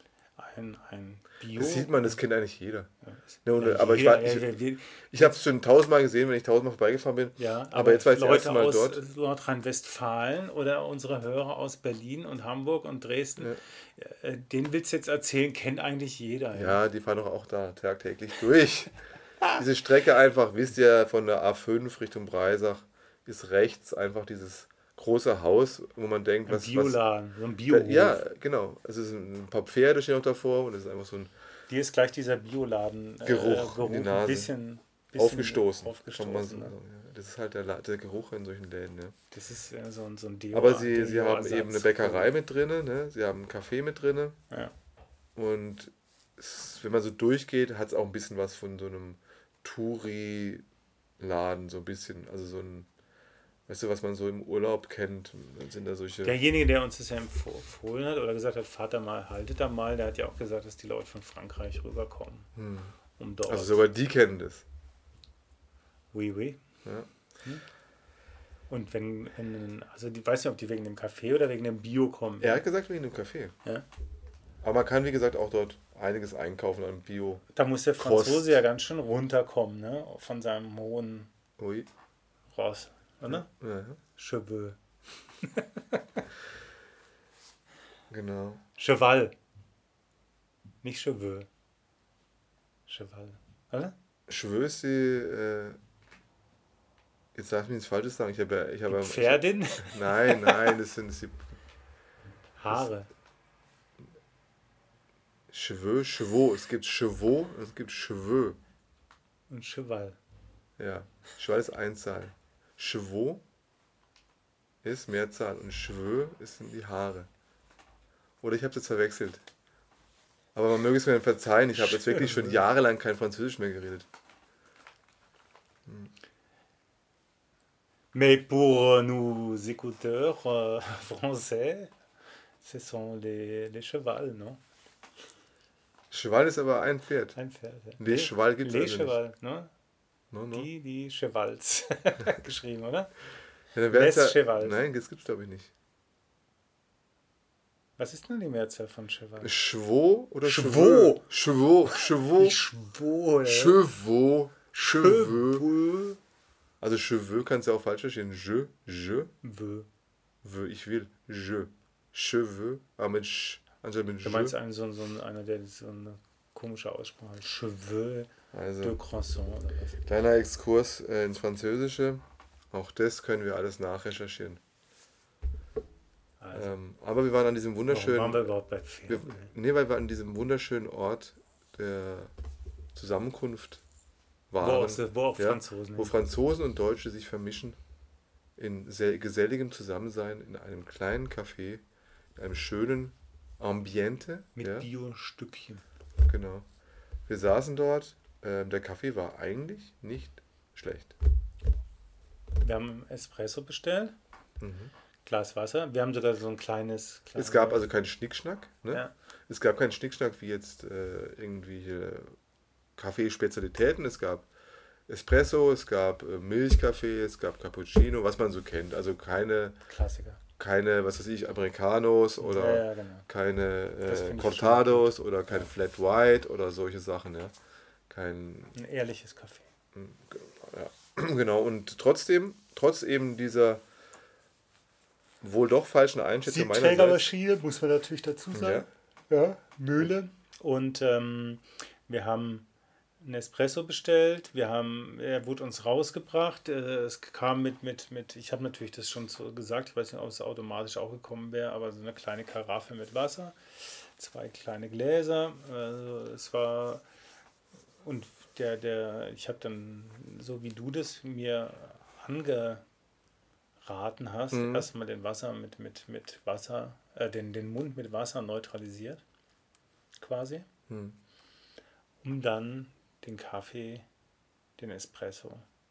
ein Bio. Das sieht man, das kennt eigentlich jeder. Ja, Aber ich habe es schon 1000-mal gesehen, wenn ich 1000-mal vorbeigefahren bin. Ja, aber jetzt war ich das erste Mal aus dort. Nordrhein-Westfalen oder unsere Hörer aus Berlin und Hamburg und Dresden, denen willst du jetzt erzählen, kennt eigentlich jeder. Ja, die fahren doch auch da tagtäglich durch. Diese Strecke einfach, wisst ihr, von der A5 Richtung Breisach ist rechts einfach dieses große Haus, wo man denkt, was... Bioladen, so ein Biohof. Ja, genau. Es ist ein paar Pferde stehen noch davor und es ist einfach so ein... Dir ist gleich dieser Bioladen Geruch in die Nase. ein bisschen aufgestoßen. Kann man ne? so sagen, ja. Das ist halt der Geruch in solchen Läden. Ja. Das ist so ein Deo. Aber sie haben eben eine Bäckerei mit drin, ne? Sie haben einen Café mit drin. Ja. Und wenn man so durchgeht, hat es auch ein bisschen was von so einem Touri-Laden, so ein bisschen. Also so ein, weißt du, was man so im Urlaub kennt. Dann sind da solche... Derjenige, der uns das ja empfohlen hat oder gesagt hat, fahrt da mal, haltet da mal, der hat ja auch gesagt, dass die Leute von Frankreich rüberkommen. Um dort. Also sogar die kennen das. Oui, oui. Ja. Und also ich weiß nicht, ob die wegen dem Kaffee oder wegen dem Bio kommen. Er hat gesagt, wegen dem Kaffee. Ja. Aber man kann, wie gesagt, auch dort einiges einkaufen an Bio. Da muss der Franzose ja ganz schön runterkommen, ne? Von seinem hohen Ross, oder? Ja. Cheveux. Genau. Cheval. Nicht Cheveux. Cheval, oder? Cheveux ist die... Jetzt darf ich mir nichts Falsches sagen. Ich habe Pferdin? Nein, das sind die... Haare. Chevaux. Es gibt Chevaux und es gibt Cheveux. Und Cheval. Ja, Cheval ist Einzahl. Chevaux ist Mehrzahl und Cheveux sind die Haare. Oder ich habe es jetzt verwechselt. Aber man möge es mir verzeihen, ich habe jetzt wirklich schon jahrelang kein Französisch mehr geredet. Mais pour nous écouteurs français, ce sont les chevals, non? Cheval ist aber ein Pferd. Ein Pferd. Ja. Les Cheval gibt es Les also Cheval, ne? No. Die Chevals geschrieben, oder? Ja, Les Chevals. Nein, das gibt es glaube ich nicht. Was ist denn die Mehrzahl von Cheval? Chevaux oder Chevaux? Chevaux. Chevaux. Cheveux. Also Cheveux kannst du auch falsch verstehen. Veux. Ich will. Cheveux. Aber mit anstatt mit Du meinst einer, der so eine komische Aussprache hat. Cheveux de Croissant oder was? Kleiner Exkurs ins Französische. Auch das können wir alles nachrecherchieren. Also, aber wir waren an diesem wunderschönen... Warum waren wir überhaupt bei Pferden? Weil wir an diesem wunderschönen Ort der Zusammenkunft waren. Wo auch Franzosen. Wo Franzosen und Deutsche sich vermischen in geselligem Zusammensein in einem kleinen Café, in einem schönen Ambiente. Mit Bio-Stückchen. Genau. Wir saßen dort. Der Kaffee war eigentlich nicht schlecht. Wir haben Espresso bestellt. Glas Wasser. Wir haben sogar so ein kleines... Es gab also keinen Schnickschnack. Ne? Ja. Es gab keinen Schnickschnack wie jetzt irgendwie Kaffeespezialitäten. Es gab Espresso, es gab Milchkaffee, es gab Cappuccino, was man so kennt. Also keine was weiß ich, Americanos oder keine Cortados oder kein Flat White oder solche Sachen. Ja. Ein ehrliches Kaffee. Ja, genau. Und trotz eben dieser wohl doch falschen Einschätzung meinerseits. Siebträgermaschine, muss man natürlich dazu sagen. Ja, Mühle. Und wir haben einen Espresso bestellt. Er wurde uns rausgebracht. Es kam mit ich habe natürlich das schon so gesagt, ich weiß nicht, ob es automatisch auch gekommen wäre, aber so eine kleine Karaffe mit Wasser, 2 kleine Gläser. Also es war, und ich habe dann, so wie du das mir angeraten hast, erstmal den Wasser mit Wasser, den Mund mit Wasser neutralisiert, quasi, um dann den Kaffee, den Espresso.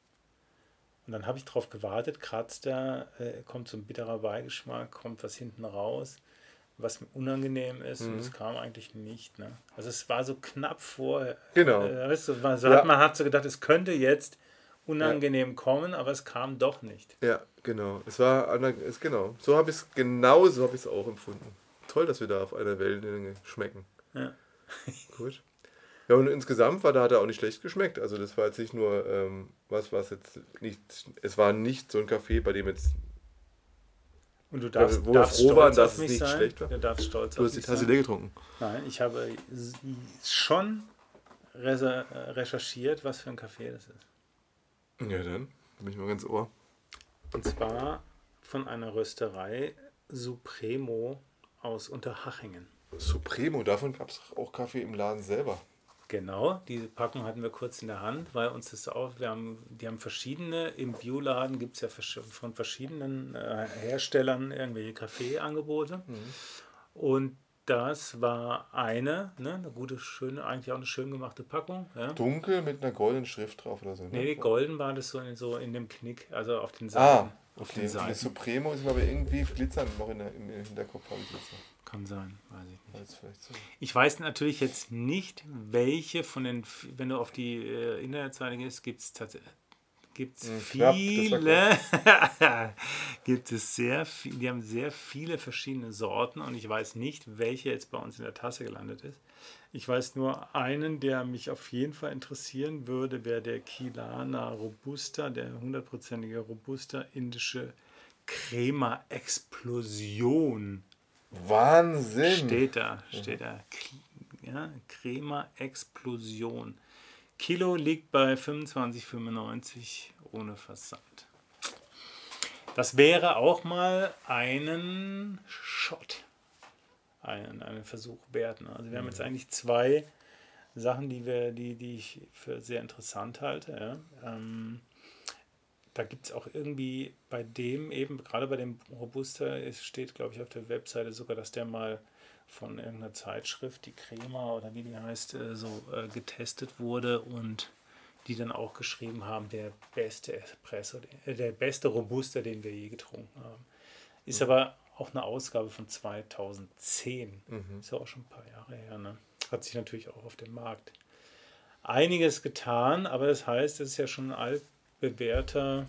Und dann habe ich drauf gewartet, kratzt kommt so ein bitterer Beigeschmack, kommt was hinten raus, was unangenehm ist, und es kam eigentlich nicht. Ne? Also es war so knapp vor. Genau. Man hat so gedacht, es könnte jetzt unangenehm kommen, aber es kam doch nicht. Ja, genau. Genau. So habe ich es auch empfunden. Toll, dass wir da auf einer Wellenlänge schmecken. Ja. Gut. Ja, und insgesamt hat er auch nicht schlecht geschmeckt. Also das war jetzt nicht nur was jetzt nicht, es war nicht so ein Kaffee, bei dem jetzt, Und du wo wir darfst froh waren, stolz dass auf es mich nicht sein. schlecht war. Du darfst stolz Du auf hast die mich Tasse sein. leer getrunken. Nein, ich habe schon recherchiert, was für ein Kaffee das ist. Ja, dann bin ich mal ganz ohr. Und zwar von einer Rösterei Supremo aus Unterhachingen. Supremo, davon gab es auch Kaffee im Laden selber. Genau, diese Packung hatten wir kurz in der Hand, weil uns das auch, die haben verschiedene, im Bioladen gibt es ja von verschiedenen Herstellern irgendwelche Kaffeeangebote. Und das war eine gute, schöne, eigentlich auch eine schön gemachte Packung. Ja. Dunkel mit einer goldenen Schrift drauf oder so. Ne? Nee, golden war das so in dem Knick, also auf den Seiten. Auf okay. den Seiten. Das Supremo ist aber irgendwie glitzernd noch im Hinterkopf. Habe ich jetzt noch. Kann sein, weiß ich nicht. Das ist vielleicht so. Ich weiß natürlich jetzt nicht, welche von den, wenn du auf die Internetseite gehst, gibt es tatsächlich. Gibt es viele, gibt es sehr viel, die haben sehr viele verschiedene Sorten und ich weiß nicht, welche jetzt bei uns in der Tasse gelandet ist. Ich weiß nur einen, der mich auf jeden Fall interessieren würde, wäre der Kilana Robusta, der 100%ige Robusta indische Crema Explosion. Wahnsinn! Steht da. Ja, Crema Explosion. Kilo liegt bei 25,95 ohne Versand. Das wäre auch mal einen Shot, einen Versuch wert. Ne? Also wir haben jetzt eigentlich zwei Sachen, die ich für sehr interessant halte. Ja. Da gibt es auch irgendwie bei dem eben, gerade bei dem Robusta, es steht, glaube ich, auf der Webseite sogar, dass der mal von irgendeiner Zeitschrift, die Crema oder wie die heißt, getestet wurde und die dann auch geschrieben haben, der beste Espresso, der beste Robusta, den wir je getrunken haben. Ist aber auch eine Ausgabe von 2010. Ist ja auch schon ein paar Jahre her. Ne? Hat sich natürlich auch auf dem Markt einiges getan, aber das heißt, es ist ja schon ein altbewährter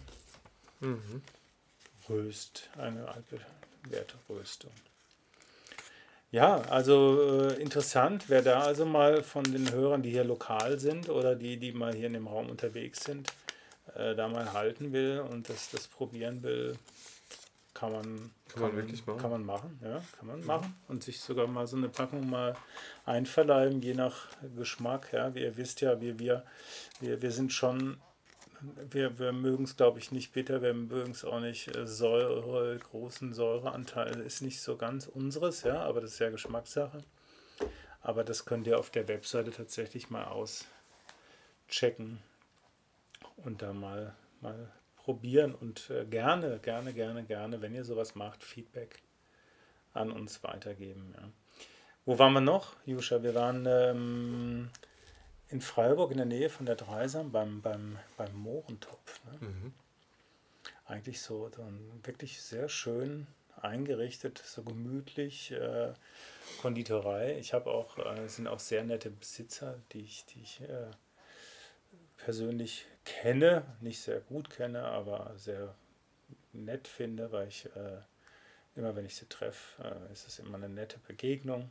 eine altbewährte Röstung. Ja, also interessant, wer da also mal von den Hörern, die hier lokal sind oder die mal hier in dem Raum unterwegs sind, da mal halten will und das probieren will, kann man wirklich machen. Kann man machen, ja, kann man machen und sich sogar mal so eine Packung mal einverleiben, je nach Geschmack. Ja, wie ihr wisst ja, wir sind schon, wir mögen es, glaube ich, nicht bitter, wir mögen es auch nicht großen Säureanteil, ist nicht so ganz unseres, ja, aber das ist ja Geschmackssache. Aber das könnt ihr auf der Webseite tatsächlich mal auschecken und da mal probieren und gerne, wenn ihr sowas macht, Feedback an uns weitergeben. Ja. Wo waren wir noch, Juscha? Wir waren in Freiburg in der Nähe von der Dreisam beim Mohrentopf. Ne? Eigentlich so wirklich sehr schön eingerichtet, so gemütlich, Konditorei. Ich habe auch, es sind auch sehr nette Besitzer, die ich persönlich kenne, nicht sehr gut kenne, aber sehr nett finde, weil ich immer, wenn ich sie treffe, ist es immer eine nette Begegnung.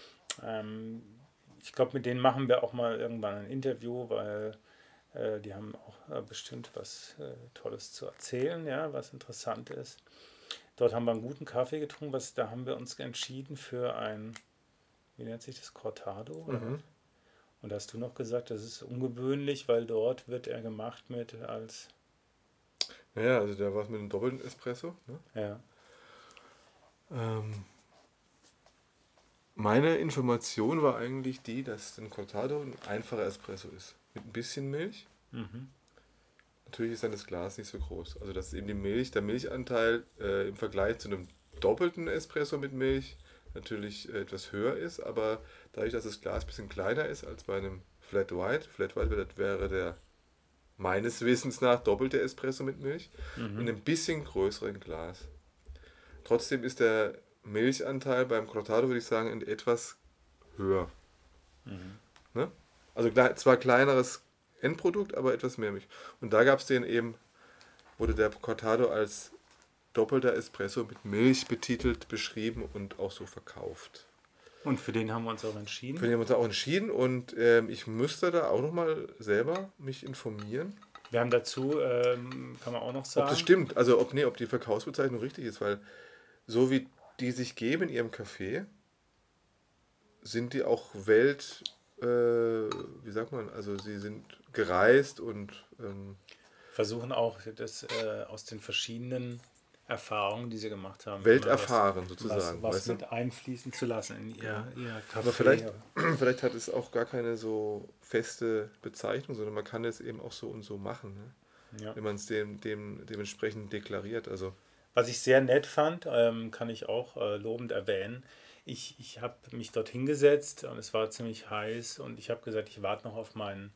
Ich glaube, mit denen machen wir auch mal irgendwann ein Interview, weil die haben auch bestimmt was Tolles zu erzählen, ja, was interessant ist. Dort haben wir einen guten Kaffee getrunken, da haben wir uns entschieden für ein, wie nennt sich das, Cortado? Oder? Und da hast du noch gesagt, das ist ungewöhnlich, weil dort wird er gemacht als... Ja, also da war es mit einem doppelten Espresso. Ne? Ja. Meine Information war eigentlich die, dass ein Cortado ein einfacher Espresso ist. Mit ein bisschen Milch. Natürlich ist dann das Glas nicht so groß. Also dass eben der Milchanteil im Vergleich zu einem doppelten Espresso mit Milch natürlich etwas höher ist, aber dadurch, dass das Glas ein bisschen kleiner ist als bei einem Flat White wäre der meines Wissens nach doppelte Espresso mit Milch, in einem bisschen größeren Glas. Trotzdem ist der Milchanteil beim Cortado, würde ich sagen, etwas höher. Ne? Also zwar kleineres Endprodukt, aber etwas mehr Milch. Und da wurde der Cortado als doppelter Espresso mit Milch betitelt, beschrieben und auch so verkauft. Und für den haben wir uns auch entschieden. Für den haben wir uns auch entschieden und ich müsste da auch nochmal selber mich informieren. Wir haben dazu, kann man auch noch sagen. Ob das stimmt, also ob die Verkaufsbezeichnung richtig ist, weil so wie die sich geben in ihrem Café, sind die auch wie sagt man, also sie sind gereist und versuchen auch das aus den verschiedenen Erfahrungen, die sie gemacht haben, welterfahren sozusagen. Was mit einfließen zu lassen in ihr Café. Aber vielleicht hat es auch gar keine so feste Bezeichnung, sondern man kann es eben auch so und so machen, ne? Ja. Wenn man es dementsprechend deklariert. Also Was ich sehr nett fand, kann ich auch lobend erwähnen. Ich habe mich dort hingesetzt und es war ziemlich heiß und ich habe gesagt, ich warte noch auf meinen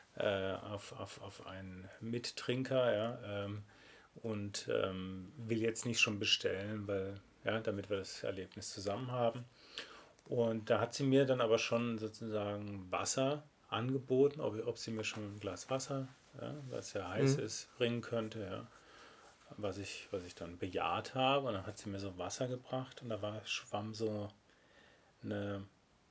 auf einen Mittrinker, ja, und will jetzt nicht schon bestellen, weil, ja, damit wir das Erlebnis zusammen haben. Und da hat sie mir dann aber schon sozusagen Wasser angeboten, ob sie mir schon ein Glas Wasser, ja, was ja heiß ist, bringen könnte, ja. Was ich dann bejaht habe. Und dann hat sie mir so Wasser gebracht und da schwamm so eine,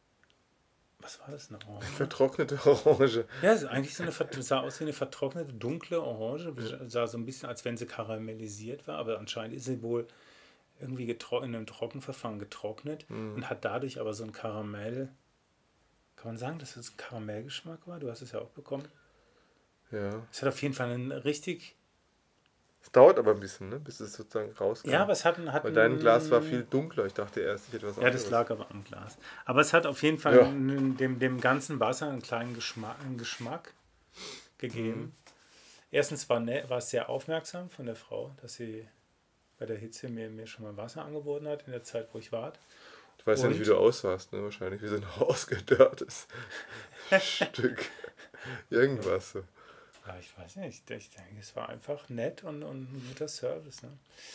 was war das, eine Orange? vertrocknete Orange. Ja, es ist eigentlich sah aus wie eine vertrocknete, dunkle Orange. Sah so ein bisschen, als wenn sie karamellisiert war, aber anscheinend ist sie wohl irgendwie in einem Trockenverfahren getrocknet und hat dadurch aber so ein Karamell. Kann man sagen, dass es ein Karamellgeschmack war? Du hast es ja auch bekommen. Ja. Es hat auf jeden Fall einen richtig. Es dauert aber ein bisschen, ne, bis es sozusagen rauskam. Ja, aber es hat Weil dein Glas war viel dunkler. Ich dachte erst, ich hätte was anderes. Ja, das lag aber am Glas. Aber es hat auf jeden Fall dem ganzen Wasser einen kleinen Geschmack gegeben. Erstens war es sehr aufmerksam von der Frau, dass sie bei der Hitze mir schon mal Wasser angeboten hat in der Zeit, wo ich warte. Ich weiß ja nicht, wie du aussahst, ne? Wahrscheinlich wie so ein ausgedörrtes Stück. Irgendwas so. Ja, ich weiß nicht. Ich denke, es war einfach nett und ein guter Service. Ne?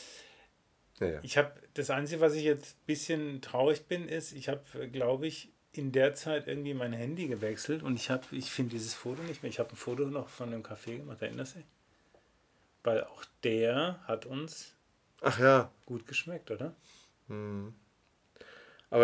Ja. Das Einzige, was ich jetzt ein bisschen traurig bin, ist, ich habe, glaube ich, in der Zeit irgendwie mein Handy gewechselt und ich finde dieses Foto nicht mehr. Ich habe ein Foto noch von einem Café gemacht, erinnerst du dich? Weil auch der hat uns Ach ja. gut geschmeckt, oder? Aber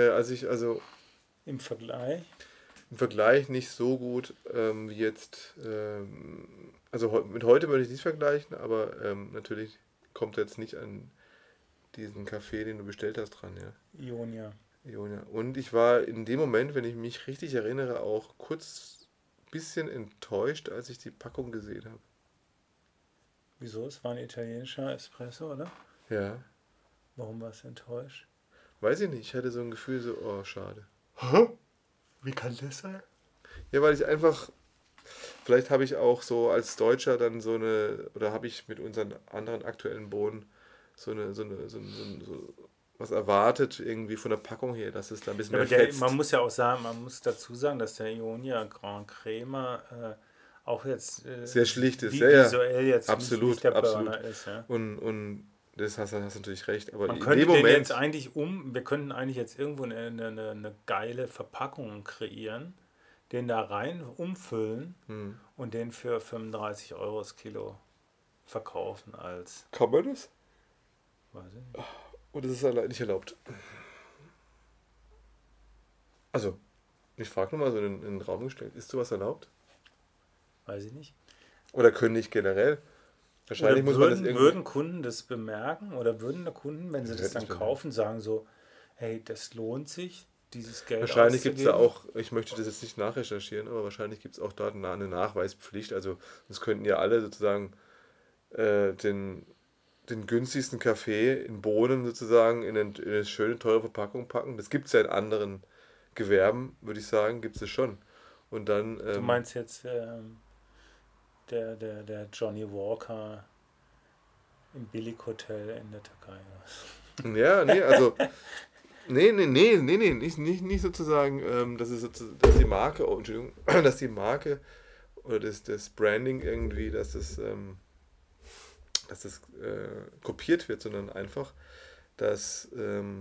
Im Vergleich. im Vergleich nicht so gut wie jetzt. Also mit heute würde ich nicht vergleichen, aber natürlich kommt jetzt nicht an diesen Kaffee, den du bestellt hast, dran, ja. Ionia. Und ich war in dem Moment, wenn ich mich richtig erinnere, auch kurz ein bisschen enttäuscht, als ich die Packung gesehen habe. Wieso? Es war ein italienischer Espresso, oder? Ja. Warum warst du enttäuscht? Weiß ich nicht, ich hatte so ein Gefühl, so, oh, schade. Wie kann das sein? Ja, weil ich einfach, vielleicht habe ich auch so als Deutscher dann oder habe ich mit unseren anderen aktuellen Bohnen so was erwartet irgendwie von der Packung her, dass es da ein bisschen mehr fetzt. Man muss ja auch sagen, man muss dazu sagen, dass der Ionia Grand Crema auch jetzt sehr schlicht ist, visuell jetzt absolut, nicht der absolut. Burner ist. Ja. Und das hast du natürlich recht. Aber Man in könnte dem Moment, jetzt wir könnten eigentlich jetzt irgendwo eine geile Verpackung kreieren, den da rein umfüllen und den für 35 Euro das Kilo verkaufen als. kann man das? Weiß ich nicht. Und das ist nicht erlaubt. Also, ich frage nochmal so in den Raum gestellt, ist sowas erlaubt? Weiß ich nicht. Oder können nicht generell? Wahrscheinlich Oder muss man das irgendwie. würden Kunden das bemerken oder würden der Kunden, wenn sie das dann kaufen, sagen so, hey, das lohnt sich, dieses Geld Wahrscheinlich gibt es da auszugeben? auch, ich möchte das jetzt nicht nachrecherchieren, aber wahrscheinlich gibt es auch dort eine Nachweispflicht. Also, das könnten ja alle sozusagen den günstigsten Kaffee in Bohnen sozusagen in eine schöne, teure Verpackung packen. Das gibt es ja in anderen Gewerben, würde ich sagen, gibt es schon. Und dann. Du meinst jetzt der Johnny Walker im Billighotel in der Türkei. Ja, nee, also. Nee, nicht sozusagen, dass die Marke, oh, Entschuldigung, dass die Marke oder das Branding irgendwie, dass das kopiert wird, sondern einfach, dass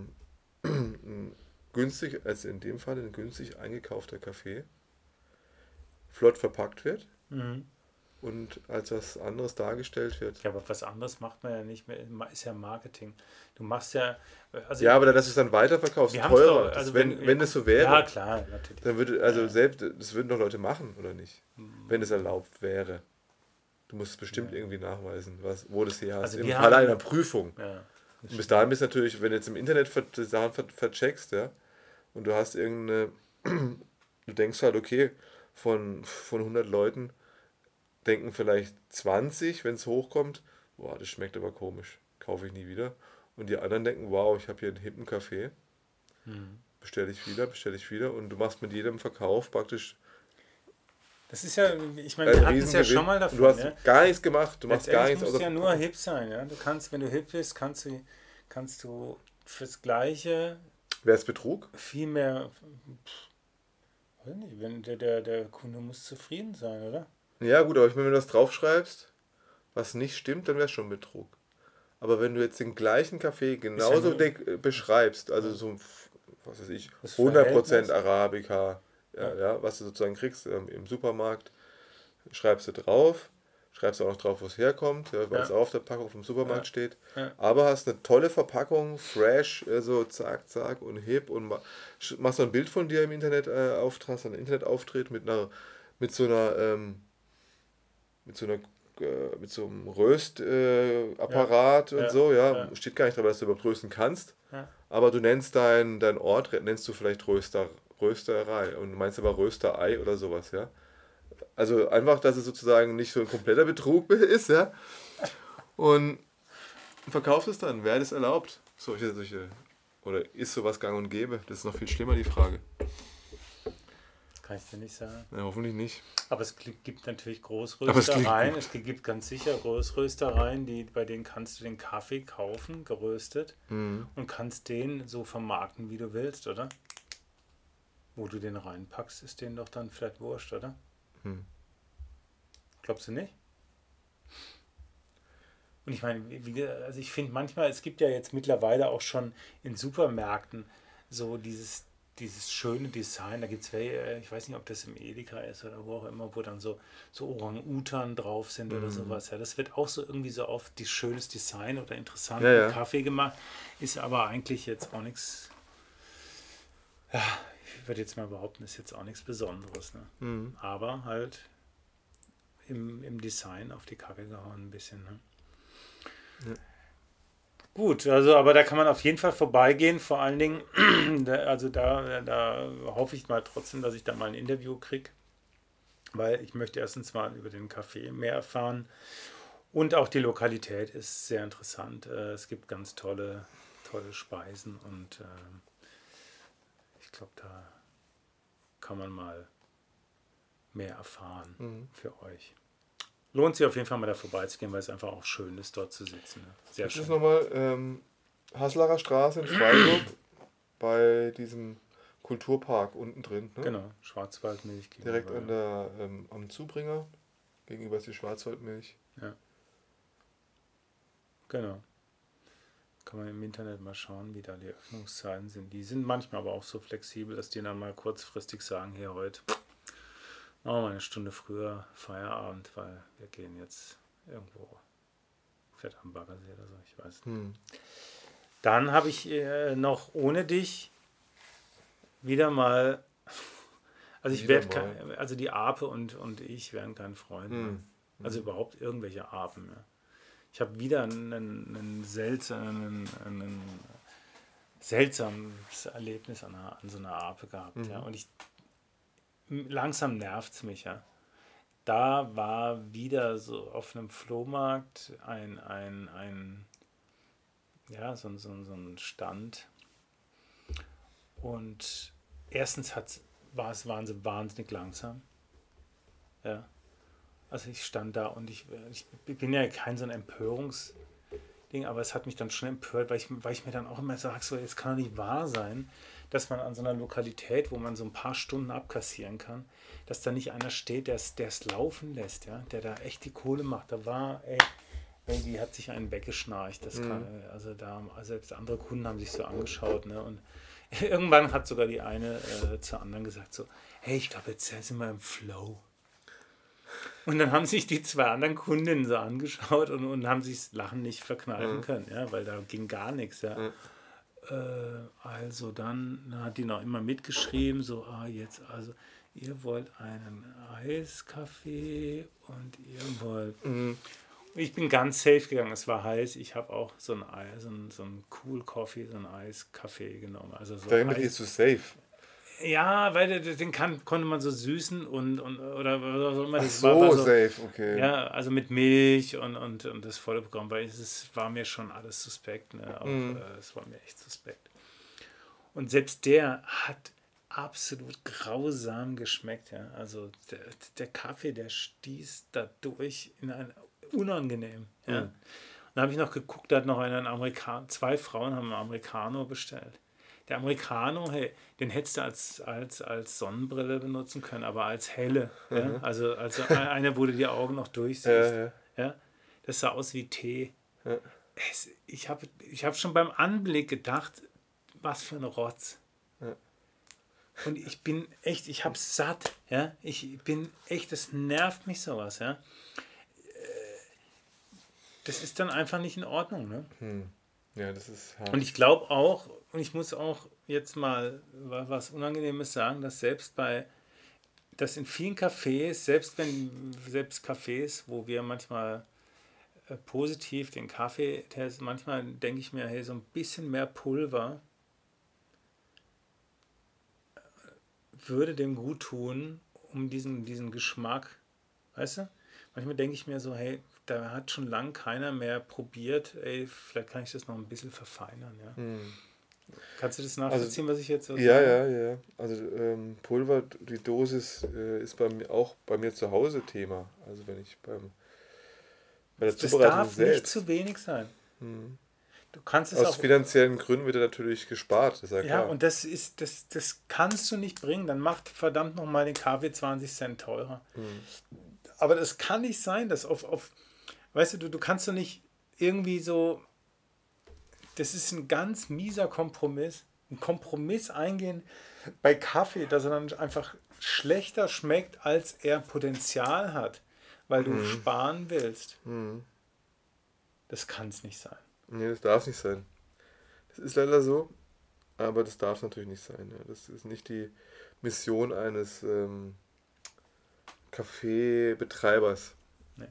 günstig, also in dem Fall ein günstig eingekaufter Kaffee flott verpackt wird und als was anderes dargestellt wird. Ja, aber was anderes macht man ja nicht mehr, ist ja Marketing. Du machst ja, also Ja, aber dass du es dann weiterverkaufst, wir haben's teurer. doch, also Wenn es so wäre, ja klar, natürlich. dann würde, also selbst, das würden doch Leute machen, oder nicht? Wenn es erlaubt wäre. Du musst es bestimmt irgendwie nachweisen, wo du es her hast. Also Im wir Falle haben- einer Prüfung. Ja, Und bis dahin bist du natürlich, wenn du jetzt im Internet Sachen vercheckst, ja, und du hast irgendeine, du denkst halt, okay, von 100 Leuten denken vielleicht 20, wenn es hochkommt, boah, das schmeckt aber komisch, kaufe ich nie wieder. Und die anderen denken, wow, ich habe hier einen hippen Kaffee, bestelle ich wieder und du machst mit jedem Verkauf praktisch das ist ja, ich meine, einen wir hatten es ja Riesengewinn. schon mal Und davon. du hast Ja? gar nichts gemacht, du machst gar Letztendlich nichts musst du ja außer nur hip sein. Ja? Du kannst, wenn du hip bist, kannst du fürs Gleiche Wäre es Betrug? viel mehr, weiß nicht, wenn der Kunde muss zufrieden sein, oder? Ja gut, aber wenn du das draufschreibst, was nicht stimmt, dann wäre es schon Betrug. Aber wenn du jetzt den gleichen Kaffee genauso beschreibst, also so, was weiß ich, Das 100% Verhältnis. Arabica, ja, was du sozusagen kriegst im Supermarkt, schreibst du drauf, schreibst auch noch drauf, wo es herkommt, ja, weil es auf der Packung vom Supermarkt steht, Ja. aber hast eine tolle Verpackung, fresh, so zack, zack und hip und machst so ein Bild von dir im Internet hast einen Internetauftritt mit so einer mit so einem Röstapparat und so, ja. Steht gar nicht dabei, dass du überhaupt rösten kannst. Ja. Aber du nennst deinen Ort, nennst du vielleicht Rösterei und meinst aber Rösterei oder sowas, ja. Also einfach, dass es sozusagen nicht so ein kompletter Betrug ist, ja. Und verkaufst es dann, wer das erlaubt? Oder ist sowas gang und gäbe? Das ist noch viel schlimmer, die Frage. Kann ich dir nicht sagen. Ja, hoffentlich nicht. Aber es gibt natürlich Aber Großröstereien. Es gibt ganz sicher Großröstereien, bei denen kannst du den Kaffee kaufen, geröstet, und kannst den so vermarkten, wie du willst, oder? Wo du den reinpackst, ist denen doch dann vielleicht wurscht, oder? Glaubst du nicht? Und ich meine, also ich finde manchmal, es gibt ja jetzt mittlerweile auch schon in Supermärkten so dieses schöne Design. Da gibt es, ich weiß nicht, ob das im Edeka ist oder wo auch immer, wo dann so Orang-Utan drauf sind oder sowas. Ja, das wird auch so irgendwie so auf die schönes Design oder interessanten Kaffee gemacht. Ist aber eigentlich jetzt auch nichts. Ja, ich würde jetzt mal behaupten, ist jetzt auch nichts Besonderes. Ne? Aber halt im Design auf die Kacke gehauen ein bisschen. Ne? Ja. Gut, also aber da kann man auf jeden Fall vorbeigehen, vor allen Dingen, also da hoffe ich mal trotzdem, dass ich da mal ein Interview kriege, weil ich möchte erstens mal über den Kaffee mehr erfahren und auch die Lokalität ist sehr interessant. Es gibt ganz tolle Speisen und ich glaube, da kann man mal mehr erfahren für euch. Lohnt sich auf jeden Fall mal da vorbeizugehen, weil es einfach auch schön ist, dort zu sitzen. Ne? Sehr das schön. ist nochmal Haslacher Straße in Freiburg bei diesem Kulturpark unten drin. Ne? Genau, Schwarzwaldmilch. Direkt am Zubringer. Gegenüber ist die Schwarzwaldmilch. Ja. Genau. Kann man im Internet mal schauen, wie da die Öffnungszeiten sind. Die sind manchmal aber auch so flexibel, dass die dann mal kurzfristig sagen, hier heute machen wir mal eine Stunde früher Feierabend, weil wir gehen jetzt irgendwo fett am Baggersee oder so, ich weiß nicht. Dann habe ich noch ohne dich wieder mal, also also die Ape und ich werden kein Freund. Also überhaupt irgendwelche Apen. Ja. Ich habe wieder ein seltsames Erlebnis an so einer Ape gehabt. Ja. Und langsam nervt es mich. Ja. Da war wieder so auf einem Flohmarkt so ein Stand. Und erstens waren sie wahnsinnig langsam. Ja. Also ich stand da und ich bin ja kein so ein Empörungsding, aber es hat mich dann schon empört, weil ich mir dann auch immer sage, so, es kann doch nicht wahr sein, dass man an so einer Lokalität, wo man so ein paar Stunden abkassieren kann, dass da nicht einer steht, der es laufen lässt, ja, der da echt die Kohle macht. Da war, die hat sich einen weggeschnarcht. Das also selbst andere Kunden haben sich so angeschaut, ne, und irgendwann hat sogar die eine zur anderen gesagt so, hey, ich glaube, jetzt sind wir im Flow. Und dann haben sich die 2 anderen Kundinnen so angeschaut und haben sich das Lachen nicht verkneifen können, ja, weil da ging gar nichts. Ja. Also dann hat die noch immer mitgeschrieben, so, jetzt, also ihr wollt einen Eiskaffee und ihr wollt... Ich bin ganz safe gegangen, es war heiß. Ich habe auch so ein Cool Coffee, so einen Eiskaffee genommen. Also so Damit gehst du safe. Ja, weil konnte man so süßen oder was auch immer. Ach Das so, war safe, okay. Ja, also mit Milch und das volle Programm, weil es war mir schon alles suspekt. Ne? Auch, es war mir echt suspekt. Und selbst der hat absolut grausam geschmeckt. Ja? Also der Kaffee, der stieß da durch in ein unangenehm. Ja? Dann habe ich noch geguckt, da hat noch zwei Frauen haben einen Americano bestellt. Der Americano, hey, den hättest du als Sonnenbrille benutzen können, aber als helle. Ja? Also eine, wo du die Augen noch durchsiehst. Ja? Das sah aus wie Tee. Ja. Ich hab schon beim Anblick gedacht, was für ein Rotz. Ja. Und ich hab's satt. Ja? Das nervt mich sowas. Ja? Das ist dann einfach nicht in Ordnung. Ne? Ja, das ist hart. Und ich glaube auch, und ich muss auch jetzt mal was Unangenehmes sagen, dass dass in vielen Cafés, selbst Cafés, wo wir manchmal positiv den Kaffee testen, manchmal denke ich mir, hey, so ein bisschen mehr Pulver würde dem gut tun, um diesen Geschmack, weißt du? Manchmal denke ich mir so, hey, da hat schon lange keiner mehr probiert, ey, vielleicht kann ich das noch ein bisschen verfeinern, ja. Kannst du das nachvollziehen, was ich jetzt so sage? Ja. Also Pulver, die Dosis ist bei mir zu Hause Thema. Also wenn ich bei der Zubereitung selbst. Das darf nicht zu wenig sein. Du kannst es aus finanziellen Gründen wird natürlich gespart, ist ja klar. Ja, und das kannst du nicht bringen. Dann macht verdammt nochmal den Kaffee 20 Cent teurer. Aber das kann nicht sein, dass weißt du kannst doch nicht irgendwie so, das ist ein ganz mieser Kompromiss. Ein Kompromiss eingehen bei Kaffee, dass er dann einfach schlechter schmeckt, als er Potenzial hat, weil du sparen willst. Das kann es nicht sein. Nee, das darf nicht sein. Das ist leider so, aber das darf natürlich nicht sein. Ja. Das ist nicht die Mission eines Kaffeebetreibers. Nee.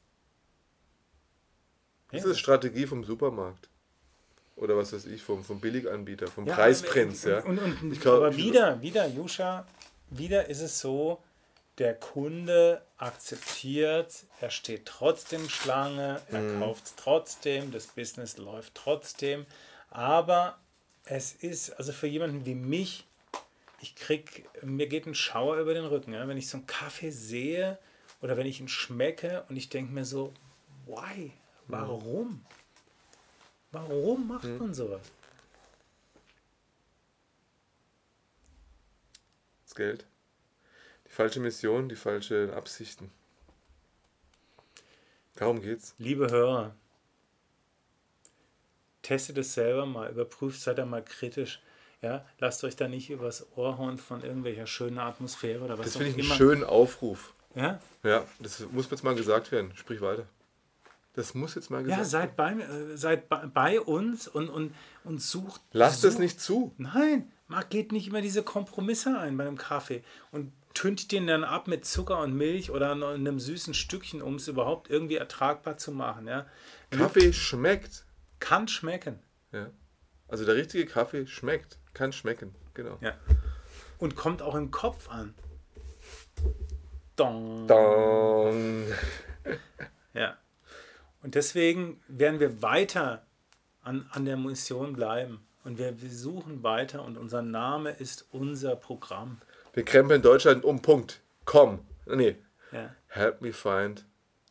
Das ist Strategie vom Supermarkt. Oder was weiß ich, vom Billiganbieter, vom Preisprinz. Ja. Aber wieder, Juscha, wieder ist es so, der Kunde akzeptiert, er steht trotzdem Schlange, er kauft es trotzdem, das Business läuft trotzdem. Aber es ist, also für jemanden wie mich, mir geht ein Schauer über den Rücken. Ja? Wenn ich so einen Kaffee sehe oder wenn ich ihn schmecke und ich denke mir so, why? Warum? Warum macht man sowas? Das Geld. Die falsche Mission, die falschen Absichten. Darum geht's. Liebe Hörer, testet es selber mal, überprüft, seid da mal kritisch. Ja? Lasst euch da nicht übers Ohr hauen von irgendwelcher schönen Atmosphäre oder was auch immer. Das finde ich einen schönen Aufruf. Ja? Ja, das muss jetzt mal gesagt werden. Sprich weiter. Das muss jetzt mal gesagt werden. Ja, seid bei uns und sucht. Lasst es nicht zu. Nein, geht nicht immer diese Kompromisse ein bei einem Kaffee und tüncht den dann ab mit Zucker und Milch oder einem süßen Stückchen, um es überhaupt irgendwie ertragbar zu machen. Ja? Kaffee schmeckt. Kann schmecken. Ja. Also der richtige Kaffee schmeckt. Kann schmecken, genau. Ja. Und kommt auch im Kopf an. Dong. Dong. Ja. Und deswegen werden wir weiter an der Mission bleiben. Und wir suchen weiter und unser Name ist unser Programm. Wir krempeln Deutschland um, Punkt. Nee. Ja. Help me find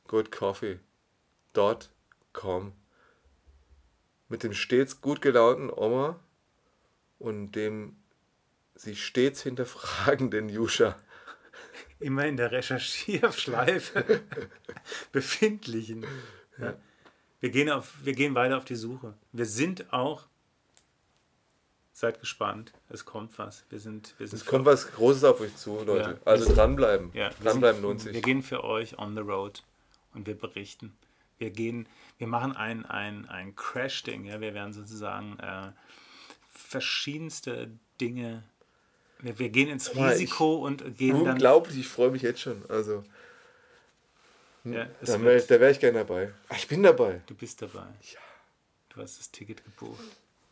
goodcoffee.com mit dem stets gut gelaunten Oma und dem sich stets hinterfragenden Juscha. Immer in der Recherchierschleife befindlichen. Ja. Wir gehen weiter auf die Suche. Wir sind auch seid gespannt. Es kommt was. Es kommt was Großes auf euch zu, Leute. Ja, also dranbleiben. Ja, dranbleiben lohnt sich. Wir gehen für euch on the road und wir berichten. Wir machen ein Crash-Ding. Ja? Wir werden sozusagen verschiedenste Dinge. Wir gehen ins Risiko und gehen dann. Unglaublich, ich freue mich jetzt schon. Also, Ja, da wäre ich gerne dabei. Ach, ich bin dabei. Du bist dabei. Ja. Du hast das Ticket gebucht.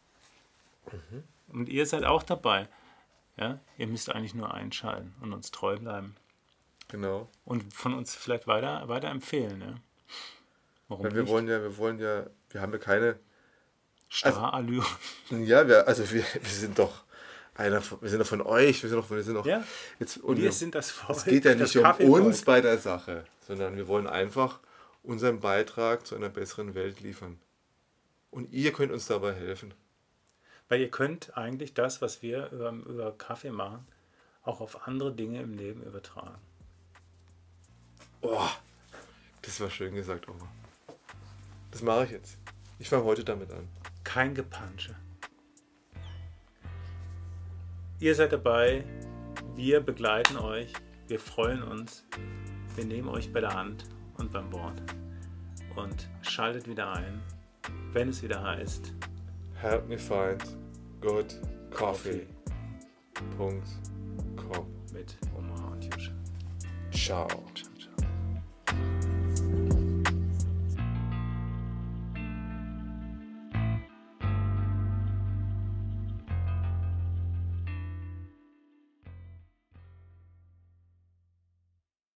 Und ihr seid auch dabei. Ja? Ihr müsst eigentlich nur einschalten und uns treu bleiben. Genau. Und von uns vielleicht weiter empfehlen. Ja? Warum Weil wir nicht? wollen ja, wir haben ja keine. Starallüren. Ja, wir sind doch wir sind doch von euch, wir sind doch Ja, jetzt, und wir sind das Volk. es geht ja das nicht um Kaffeevolk. uns bei der Sache, sondern wir wollen einfach unseren Beitrag zu einer besseren Welt liefern. Und ihr könnt uns dabei helfen. Weil ihr könnt eigentlich das, was wir über Kaffee machen, auch auf andere Dinge im Leben übertragen. Oh, das war schön gesagt, Oma. Das mache ich jetzt. Ich fange heute damit an. Kein Gepansche. Ihr seid dabei, wir begleiten euch, wir freuen uns, wir nehmen euch bei der Hand und beim Wort und schaltet wieder ein, wenn es wieder heißt Help me find good coffee.com. mit Oma und Juscha. Ciao.